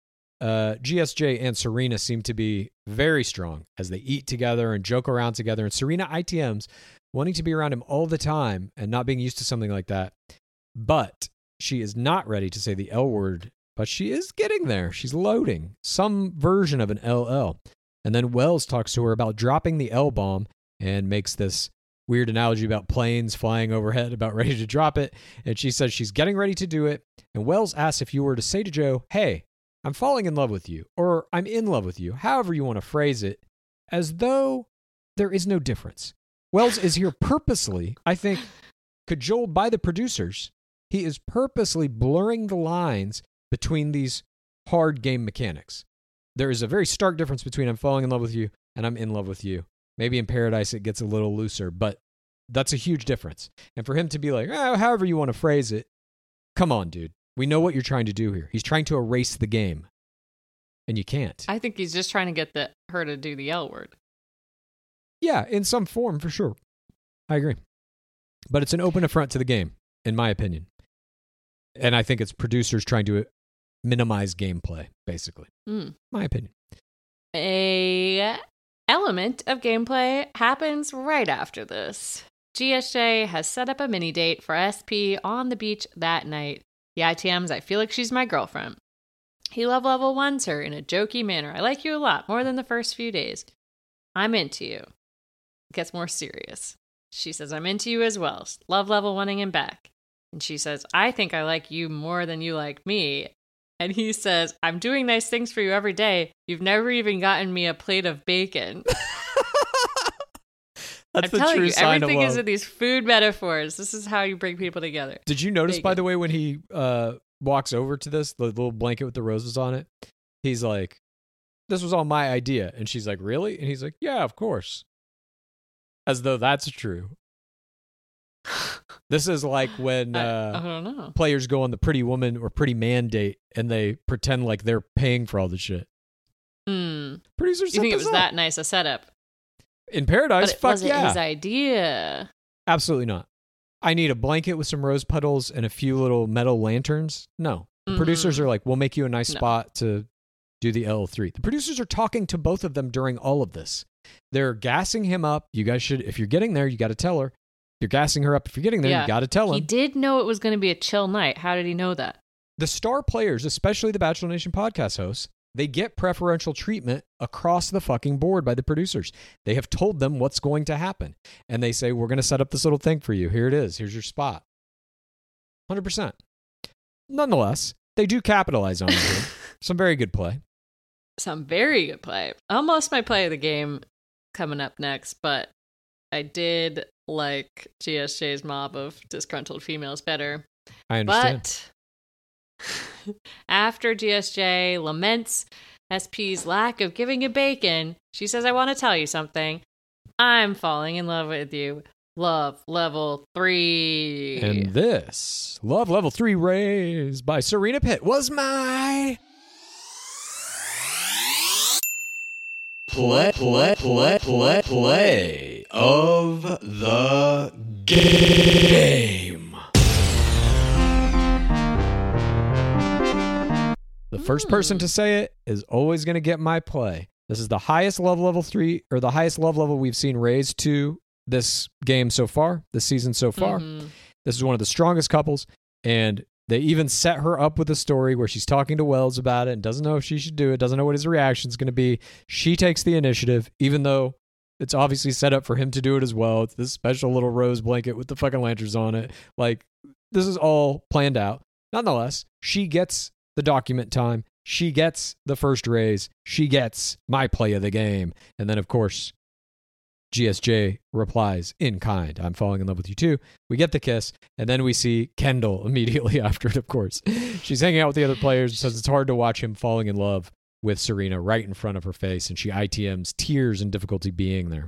GSJ and Serena seem to be very strong as they eat together and joke around together. And Serena ITMs wanting to be around him all the time and not being used to something like that. But she is not ready to say the L word, but she is getting there. She's loading some version of an LL. And then Wells talks to her about dropping the L bomb and makes this weird analogy about planes flying overhead, about ready to drop it. And she says she's getting ready to do it. And Wells asks if you were to say to Joe, hey, I'm falling in love with you, or I'm in love with you, however you want to phrase it, as though there is no difference. Wells is here purposely, I think, cajoled by the producers. He is purposely blurring the lines between these hard game mechanics. There is a very stark difference between I'm falling in love with you and I'm in love with you. Maybe in Paradise it gets a little looser, but that's a huge difference. And for him to be like, oh, however you want to phrase it, come on, dude. We know what you're trying to do here. He's trying to erase the game. And you can't. I think he's just trying to get her to do the L word. Yeah, in some form, for sure. I agree. But it's an open affront to the game, in my opinion. And I think it's producers trying to minimize gameplay, basically. My opinion. A element of gameplay happens right after this. GSJ has set up a mini date for SP on the beach that night. The ITMs, I feel like she's my girlfriend. He level ones her in a jokey manner. I like you a lot, more than the first few days. I'm into you. It gets more serious. She says, I'm into you as well. Love level oneing him back. And she says, I think I like you more than you like me. And he says, I'm doing nice things for you every day. You've never even gotten me a plate of bacon. That's I'm the telling true you, sign of everything love. is in these food metaphors. This is how you bring people together. Did you notice, Bacon. by the way, when he walks over to this, the little blanket with the roses on it, he's like, this was all my idea. And she's like, really? And he's like, yeah, of course. As though that's true. This is like when I don't know. players go on the pretty woman or pretty man date and they pretend like they're paying for all the shit. Producers You think it set was this that up. nice a setup? In Paradise? But it Fuck wasn't yeah. his idea. Absolutely not. I need a blanket with some rose petals and a few little metal lanterns. No. The producers are like, we'll make you a nice spot to do the L3. The producers are talking to both of them during all of this. They're gassing him up. You guys should, if you're getting there, you got to tell her. You're gassing her up. If you're getting there, you got to tell him. He did know it was going to be a chill night. How did he know that? The star players, especially the Bachelor Nation podcast hosts, they get preferential treatment across the fucking board by the producers. They have told them what's going to happen. And they say, we're going to set up this little thing for you. Here it is. Here's your spot. 100%. Nonetheless, they do capitalize on it. Some very good play. Some very good play. Almost my play of the game coming up next, but I did like GSJ's mob of disgruntled females better. I understand. But after GSJ laments SP's lack of giving a bacon, she says, I want to tell you something. I'm falling in love with you. Love level 3. And this, Love Level 3 Raised by Serena Pitt, was my play of the game. The first person to say it is always going to get my play. This is the highest Love Level 3, or the highest love level we've seen raised to this game so far, this season so far. This is one of the strongest couples, and they even set her up with a story where she's talking to Wells about it and doesn't know if she should do it, doesn't know what his reaction is going to be. She takes the initiative, even though it's obviously set up for him to do it as well. It's this special little rose blanket with the fucking lanterns on it. Like, this is all planned out. Nonetheless, she gets the document time. She gets the first raise. She gets my play of the game. And then, of course, GSJ replies in kind, I'm falling in love with you too. We get the kiss, and then we see Kendall immediately after it, of course. She's hanging out with the other players and says it's hard to watch him falling in love with Serena right in front of her face, and she ITMs tears and difficulty being there.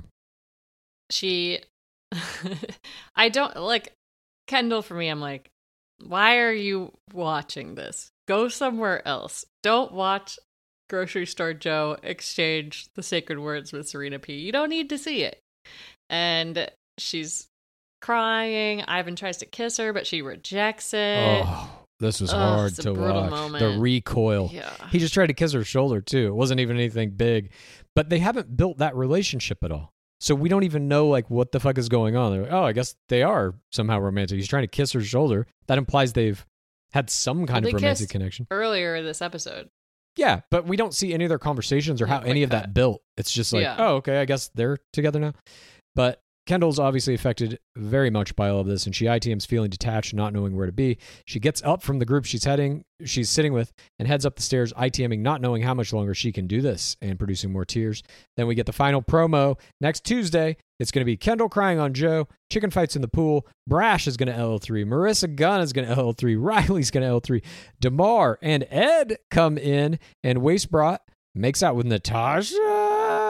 I don't, like, Kendall for me, I'm like, why are you watching this? Go somewhere else. Don't watch Grocery Store Joe exchange the sacred words with Serena P. You don't need to see it. And she's crying. Ivan tries to kiss her, but she rejects it. Oh, This was Ugh, hard it's a to brutal watch. moment. The recoil. Yeah. He just tried to kiss her shoulder too. It wasn't even anything big. But they haven't built that relationship at all. So we don't even know like what the fuck is going on. They're like, oh, I guess they are somehow romantic. He's trying to kiss her shoulder. That implies they've had some kind Well, of they romantic kissed connection. Earlier this episode. Yeah, but we don't see any of their conversations or how Not any quite of that that. built. It's just like, Yeah. oh, okay, I guess they're together now. But Kendall's obviously affected very much by all of this, and she ITMs feeling detached, not knowing where to be. She gets up from the group she's sitting with, and heads up the stairs, ITMing, not knowing how much longer she can do this, and producing more tears. Then we get the final promo next Tuesday. It's going to be Kendall crying on Joe, chicken fights in the pool, Brash is going to LL3, Marissa Gunn is going to LL3, Riley's going to LL3, Damar and Ed come in, and Waste Brought makes out with Natasha.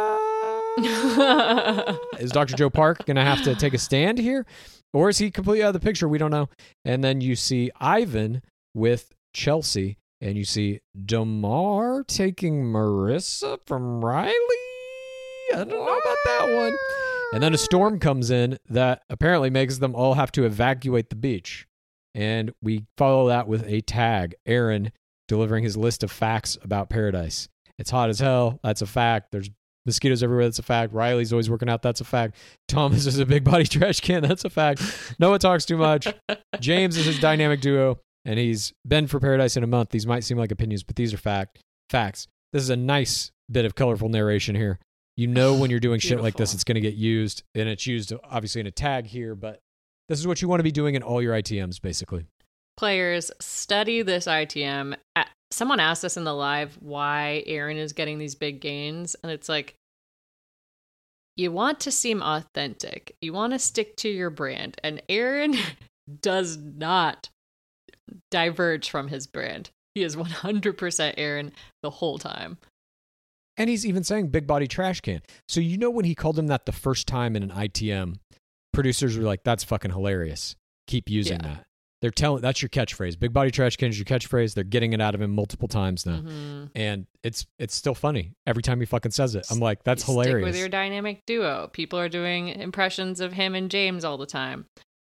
Is Dr. Joe Park going to have to take a stand here? Or is he completely out of the picture? We don't know. And then you see Ivan with Chelsea, and you see Damar taking Marissa from Riley. I don't know about that one. And then a storm comes in that apparently makes them all have to evacuate the beach. And we follow that with a tag. Aaron delivering his list of facts about Paradise. It's hot as hell. That's a fact. There's mosquitoes everywhere. That's a fact. Riley's always working out. That's a fact. Thomas is a big body trash can. That's a fact. Noah talks too much. James is his dynamic duo, and he's been for Paradise in a month. These might seem like opinions, but these are facts. This is a nice bit of colorful narration here. You know when you're doing shit like this, it's going to get used, and it's used obviously in a tag here, but this is what you want to be doing in all your ITMs, basically. Players, study this ITM. Someone asked us in the live why Aaron is getting these big gains, and it's like, you want to seem authentic. You want to stick to your brand, and Aaron does not diverge from his brand. He is 100% Aaron the whole time. And he's even saying big body trash can. So you know when he called him that the first time in an ITM, producers were like, that's fucking hilarious. Keep using that. They're telling, that's your catchphrase. Big body trash can is your catchphrase. They're getting it out of him multiple times now. Mm-hmm. And it's still funny every time he fucking says it. I'm like, that's hilarious. Stick with your dynamic duo. People are doing impressions of him and James all the time.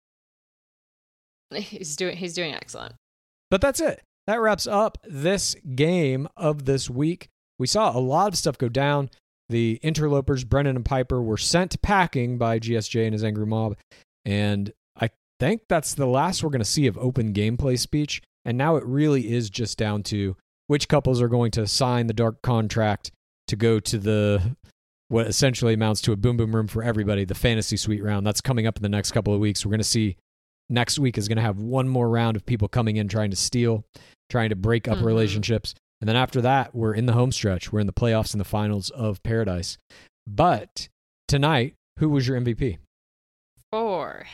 He's doing excellent. But that's it. That wraps up this game of this week. We saw a lot of stuff go down. The interlopers, Brennan and Piper, were sent packing by GSJ and his angry mob. And I think that's the last we're going to see of open gameplay speech. And now it really is just down to which couples are going to sign the dark contract to go to the what essentially amounts to a boom boom room for everybody, the fantasy suite round. That's coming up in the next couple of weeks. We're going to see next week is going to have one more round of people coming in trying to steal, trying to break up relationships. And then after that, we're in the home stretch. We're in the playoffs and the finals of Paradise. But tonight, who was your MVP? For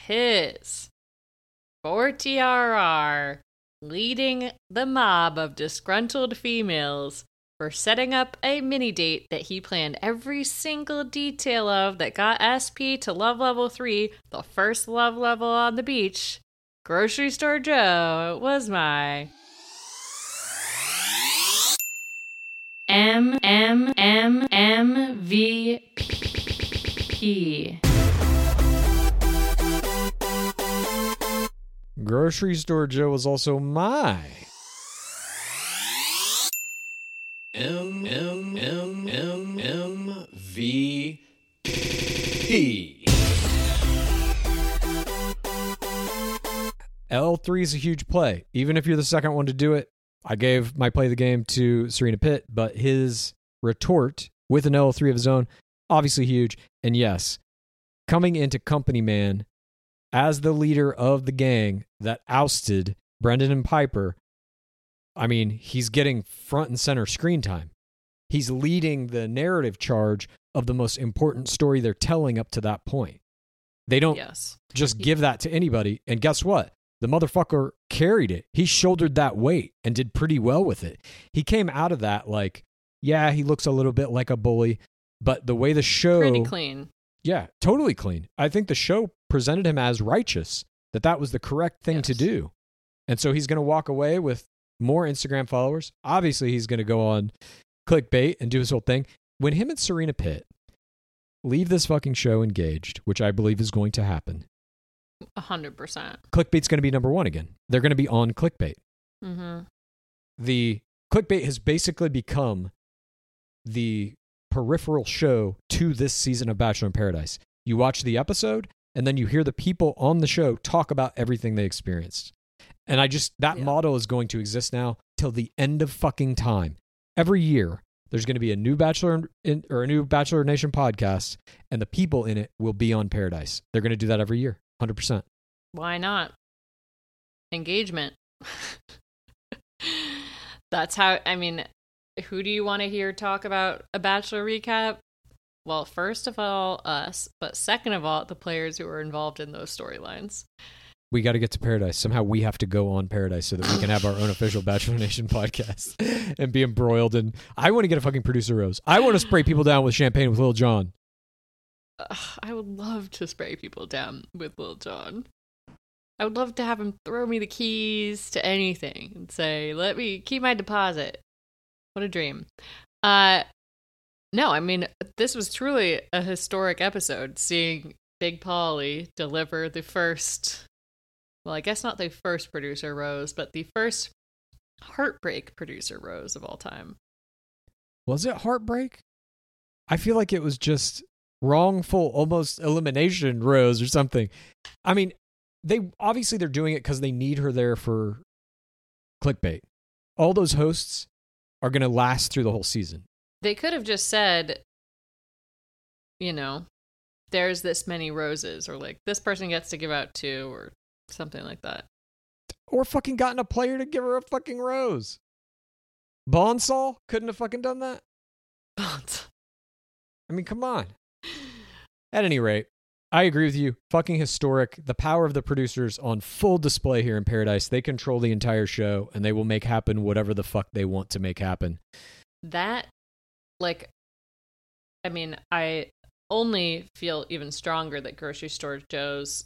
TRR, leading the mob of disgruntled females for setting up a mini date that he planned every single detail of that got SP to love level 3, the first love level on the beach. Grocery Store Joe was my MVP. Grocery Store Joe was also my MVP. L3 is a huge play. Even if you're the second one to do it, I gave my play of the game to Serena Pitt, but his retort with an L3 of his own, obviously huge. And yes, coming into Company Man as the leader of the gang that ousted Brendan and Piper, I mean, he's getting front and center screen time. He's leading the narrative charge of the most important story they're telling up to that point. They don't just give that to anybody. And guess what? The motherfucker carried it. He shouldered that weight and did pretty well with it. He came out of that like, yeah, he looks a little bit like a bully, but the way the show... Pretty clean. Yeah, totally clean. I think the show presented him as righteous, that was the correct thing to do. And so he's going to walk away with more Instagram followers. Obviously, he's going to go on clickbait and do his whole thing. When him and Serena Pitt leave this fucking show engaged, which I believe is going to happen, 100%. clickbait's going to be number one again. They're going to be on clickbait. Mm-hmm. The clickbait has basically become the peripheral show to this season of Bachelor in Paradise. You watch the episode, and then you hear the people on the show talk about everything they experienced. And that model is going to exist now till the end of fucking time. Every year, there's going to be a new Bachelor or a new Bachelor Nation podcast, and the people in it will be on Paradise. They're going to do that every year, 100%. Why not? Engagement. That's how, I mean, who do you want to hear talk about a Bachelor recap? Well, first of all, us, but second of all, the players who are involved in those storylines. We got to get to Paradise. Somehow we have to go on Paradise so that we can have our own official Bachelor Nation podcast and be embroiled in. I want to get a fucking producer rose. I want to spray people down with champagne with Lil Jon. I would love to spray people down with Lil Jon. I would love to have him throw me the keys to anything and say, let me keep my deposit. What a dream. No, I mean, this was truly a historic episode, seeing Big Pauly deliver the first, well, I guess not the first producer rose, but the first heartbreak producer rose of all time. Was it heartbreak? I feel like it was just wrongful, almost elimination rose or something. I mean, they're doing it because they need her there for clickbait. All those hosts are going to last through the whole season. They could have just said, there's this many roses, or like this person gets to give out 2, or something like that. Or fucking gotten a player to give her a fucking rose. Bonsall couldn't have fucking done that. I mean, come on. At any rate, I agree with you. Fucking historic. The power of the producers on full display here in Paradise. They control the entire show, and they will make happen whatever the fuck they want to make happen. That, I only feel even stronger that Grocery Store Joe's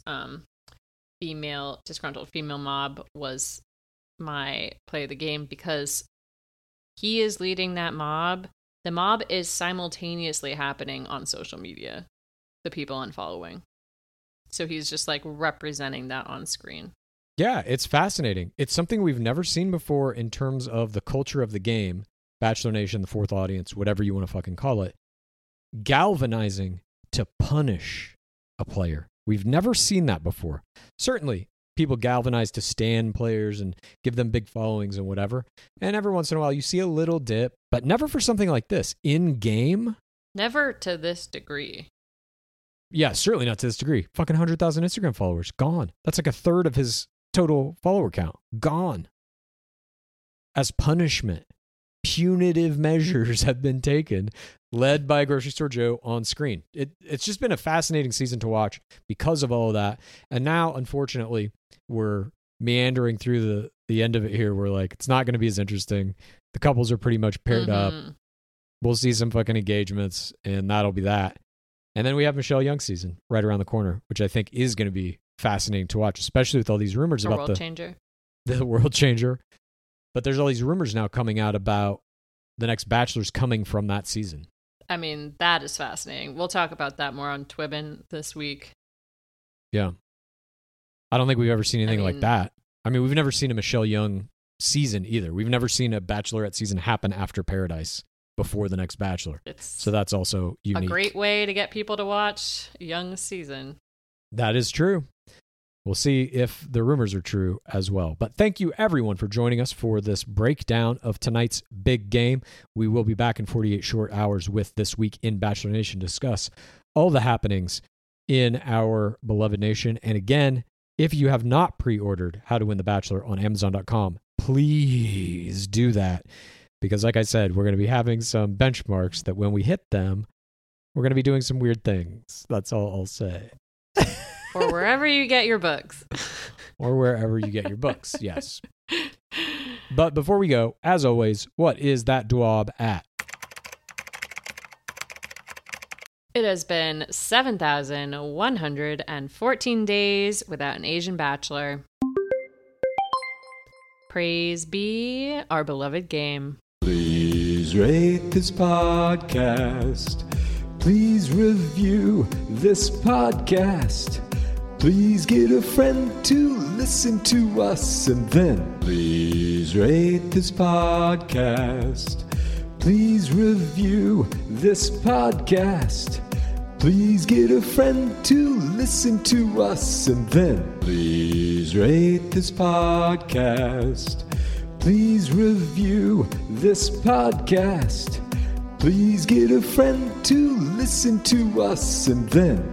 disgruntled female mob was my play of the game, because he is leading that mob. The mob is simultaneously happening on social media, the people unfollowing. So he's just representing that on screen. Yeah, it's fascinating. It's something we've never seen before in terms of the culture of the game. Bachelor Nation, the fourth audience, whatever you want to fucking call it, galvanizing to punish a player. We've never seen that before. Certainly, people galvanize to stand players and give them big followings and whatever. And every once in a while, you see a little dip, but never for something like this. In game? Never to this degree. Yeah, certainly not to this degree. Fucking 100,000 Instagram followers. Gone. That's like a third of his total follower count. Gone. As punishment. Punitive measures have been taken, led by Grocery Store Joe on screen. It's just been a fascinating season to watch because of all of that. And now, unfortunately, we're meandering through the end of it here. We're like, it's not going to be as interesting. The couples are pretty much paired up. We'll see some fucking engagements, and that'll be that. And then we have Michelle Young season right around the corner, which I think is going to be fascinating to watch, especially with all these rumors about the world changer. But there's all these rumors now coming out about the next Bachelor's coming from that season. I mean, that is fascinating. We'll talk about that more on Twibbin this week. Yeah. I don't think we've ever seen anything like that. I mean, we've never seen a Michelle Young season either. We've never seen a Bachelorette season happen after Paradise before the next Bachelor. So that's also unique. A great way to get people to watch Young's season. That is true. We'll see if the rumors are true as well. But thank you, everyone, for joining us for this breakdown of tonight's big game. We will be back in 48 short hours with This Week in Bachelor Nation to discuss all the happenings in our beloved nation. And again, if you have not pre-ordered How to Win the Bachelor on Amazon.com, please do that. Because like I said, we're going to be having some benchmarks that when we hit them, we're going to be doing some weird things. That's all I'll say. Or wherever you get your books. Or wherever you get your books, yes. But before we go, as always, what is that dwab at? It has been 7,114 days without an Asian bachelor. Praise be our beloved game. Please rate this podcast. Please review this podcast. Please get a friend to listen to us, and then please rate this podcast. Please review this podcast. Please get a friend to listen to us, and then please rate this podcast. Please review this podcast. Please get a friend to listen to us, and then.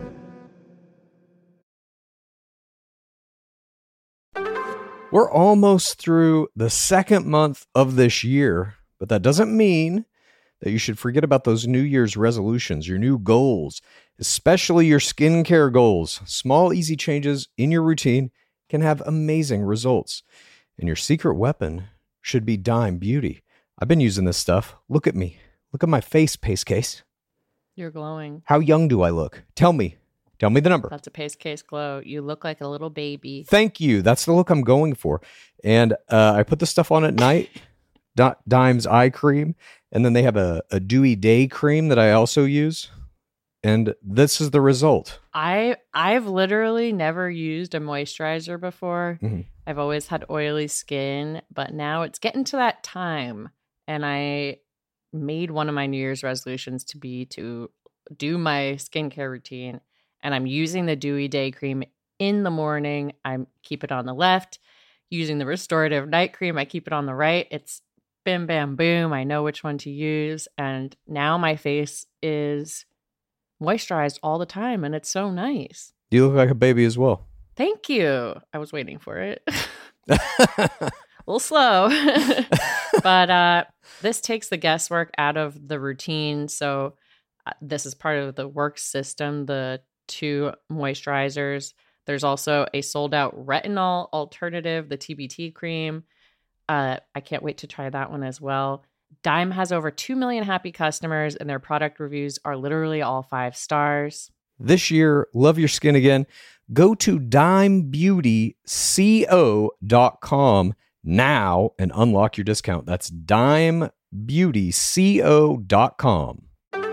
We're almost through the second month of this year, but that doesn't mean that you should forget about those New Year's resolutions, your new goals, especially your skincare goals. Small, easy changes in your routine can have amazing results. And your secret weapon should be Dime Beauty. I've been using this stuff. Look at me. Look at my face, Pace Case. You're glowing. How young do I look? Tell me. Tell me the number. That's a Pace Case glow. You look like a little baby. Thank you. That's the look I'm going for. And I put the stuff on at night, Dime's eye cream, and then they have a dewy day cream that I also use. And this is the result. I've literally never used a moisturizer before. Mm-hmm. I've always had oily skin, but now it's getting to that time. And I made one of my New Year's resolutions to be to do my skincare routine. And I'm using the Dewy Day Cream in the morning. I keep it on the left. Using the Restorative Night Cream, I keep it on the right. It's bim, bam, boom. I know which one to use. And now my face is moisturized all the time. And it's so nice. You look like a baby as well. Thank you. I was waiting for it. A little slow. But this takes the guesswork out of the routine. So this is part of the work system, the 2 moisturizers. There's also a sold out retinol alternative, the TBT cream. I can't wait to try that one as well. Dime has over 2 million happy customers, and their product reviews are literally all 5 stars. This year, love your skin again. Go to dimebeautyco.com now and unlock your discount. That's dimebeautyco.com.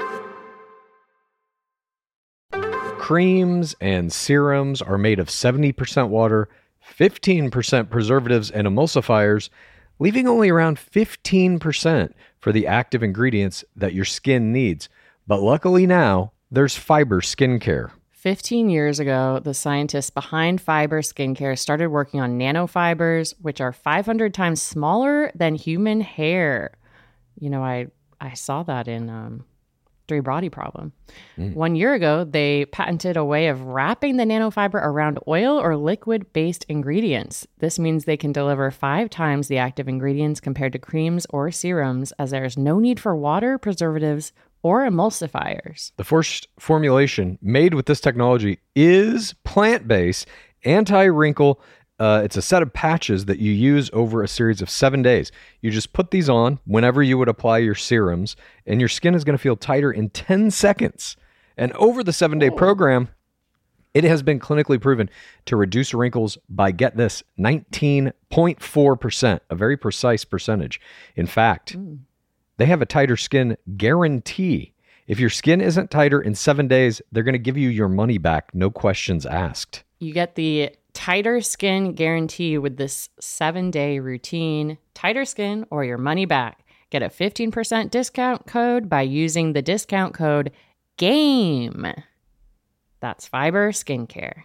Creams and serums are made of 70% water, 15% preservatives and emulsifiers, leaving only around 15% for the active ingredients that your skin needs. But luckily now, there's Fiber Skincare. 15 years ago, the scientists behind Fiber Skincare started working on nanofibers, which are 500 times smaller than human hair. You know, I saw that in 3 Body Problem. 1 year ago, they patented a way of wrapping the nanofiber around oil or liquid-based ingredients. This means they can deliver 5 times the active ingredients compared to creams or serums, as there is no need for water, preservatives, or emulsifiers. The first formulation made with this technology is plant-based, anti-wrinkle. It's a set of patches that you use over a series of 7 days. You just put these on whenever you would apply your serums, and your skin is going to feel tighter in 10 seconds. And over the 7-day program, it has been clinically proven to reduce wrinkles by, get this, 19.4%, a very precise percentage. In fact, they have a tighter skin guarantee. If your skin isn't tighter in 7 days, they're going to give you your money back, no questions asked. You get the tighter skin guarantee with this 7-day routine. Tighter skin or your money back. Get a 15% discount code by using the discount code GAME. That's Fiber Skincare.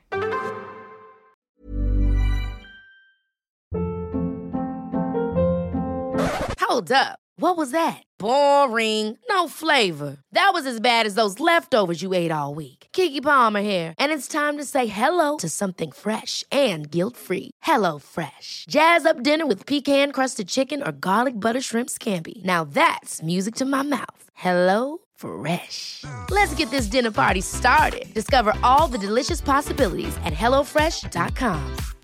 Hold up. What was that? Boring. No flavor. That was as bad as those leftovers you ate all week. Keke Palmer here. And it's time to say hello to something fresh and guilt-free. Hello Fresh. Jazz up dinner with pecan-crusted chicken or garlic butter shrimp scampi. Now that's music to my mouth. Hello Fresh. Let's get this dinner party started. Discover all the delicious possibilities at HelloFresh.com.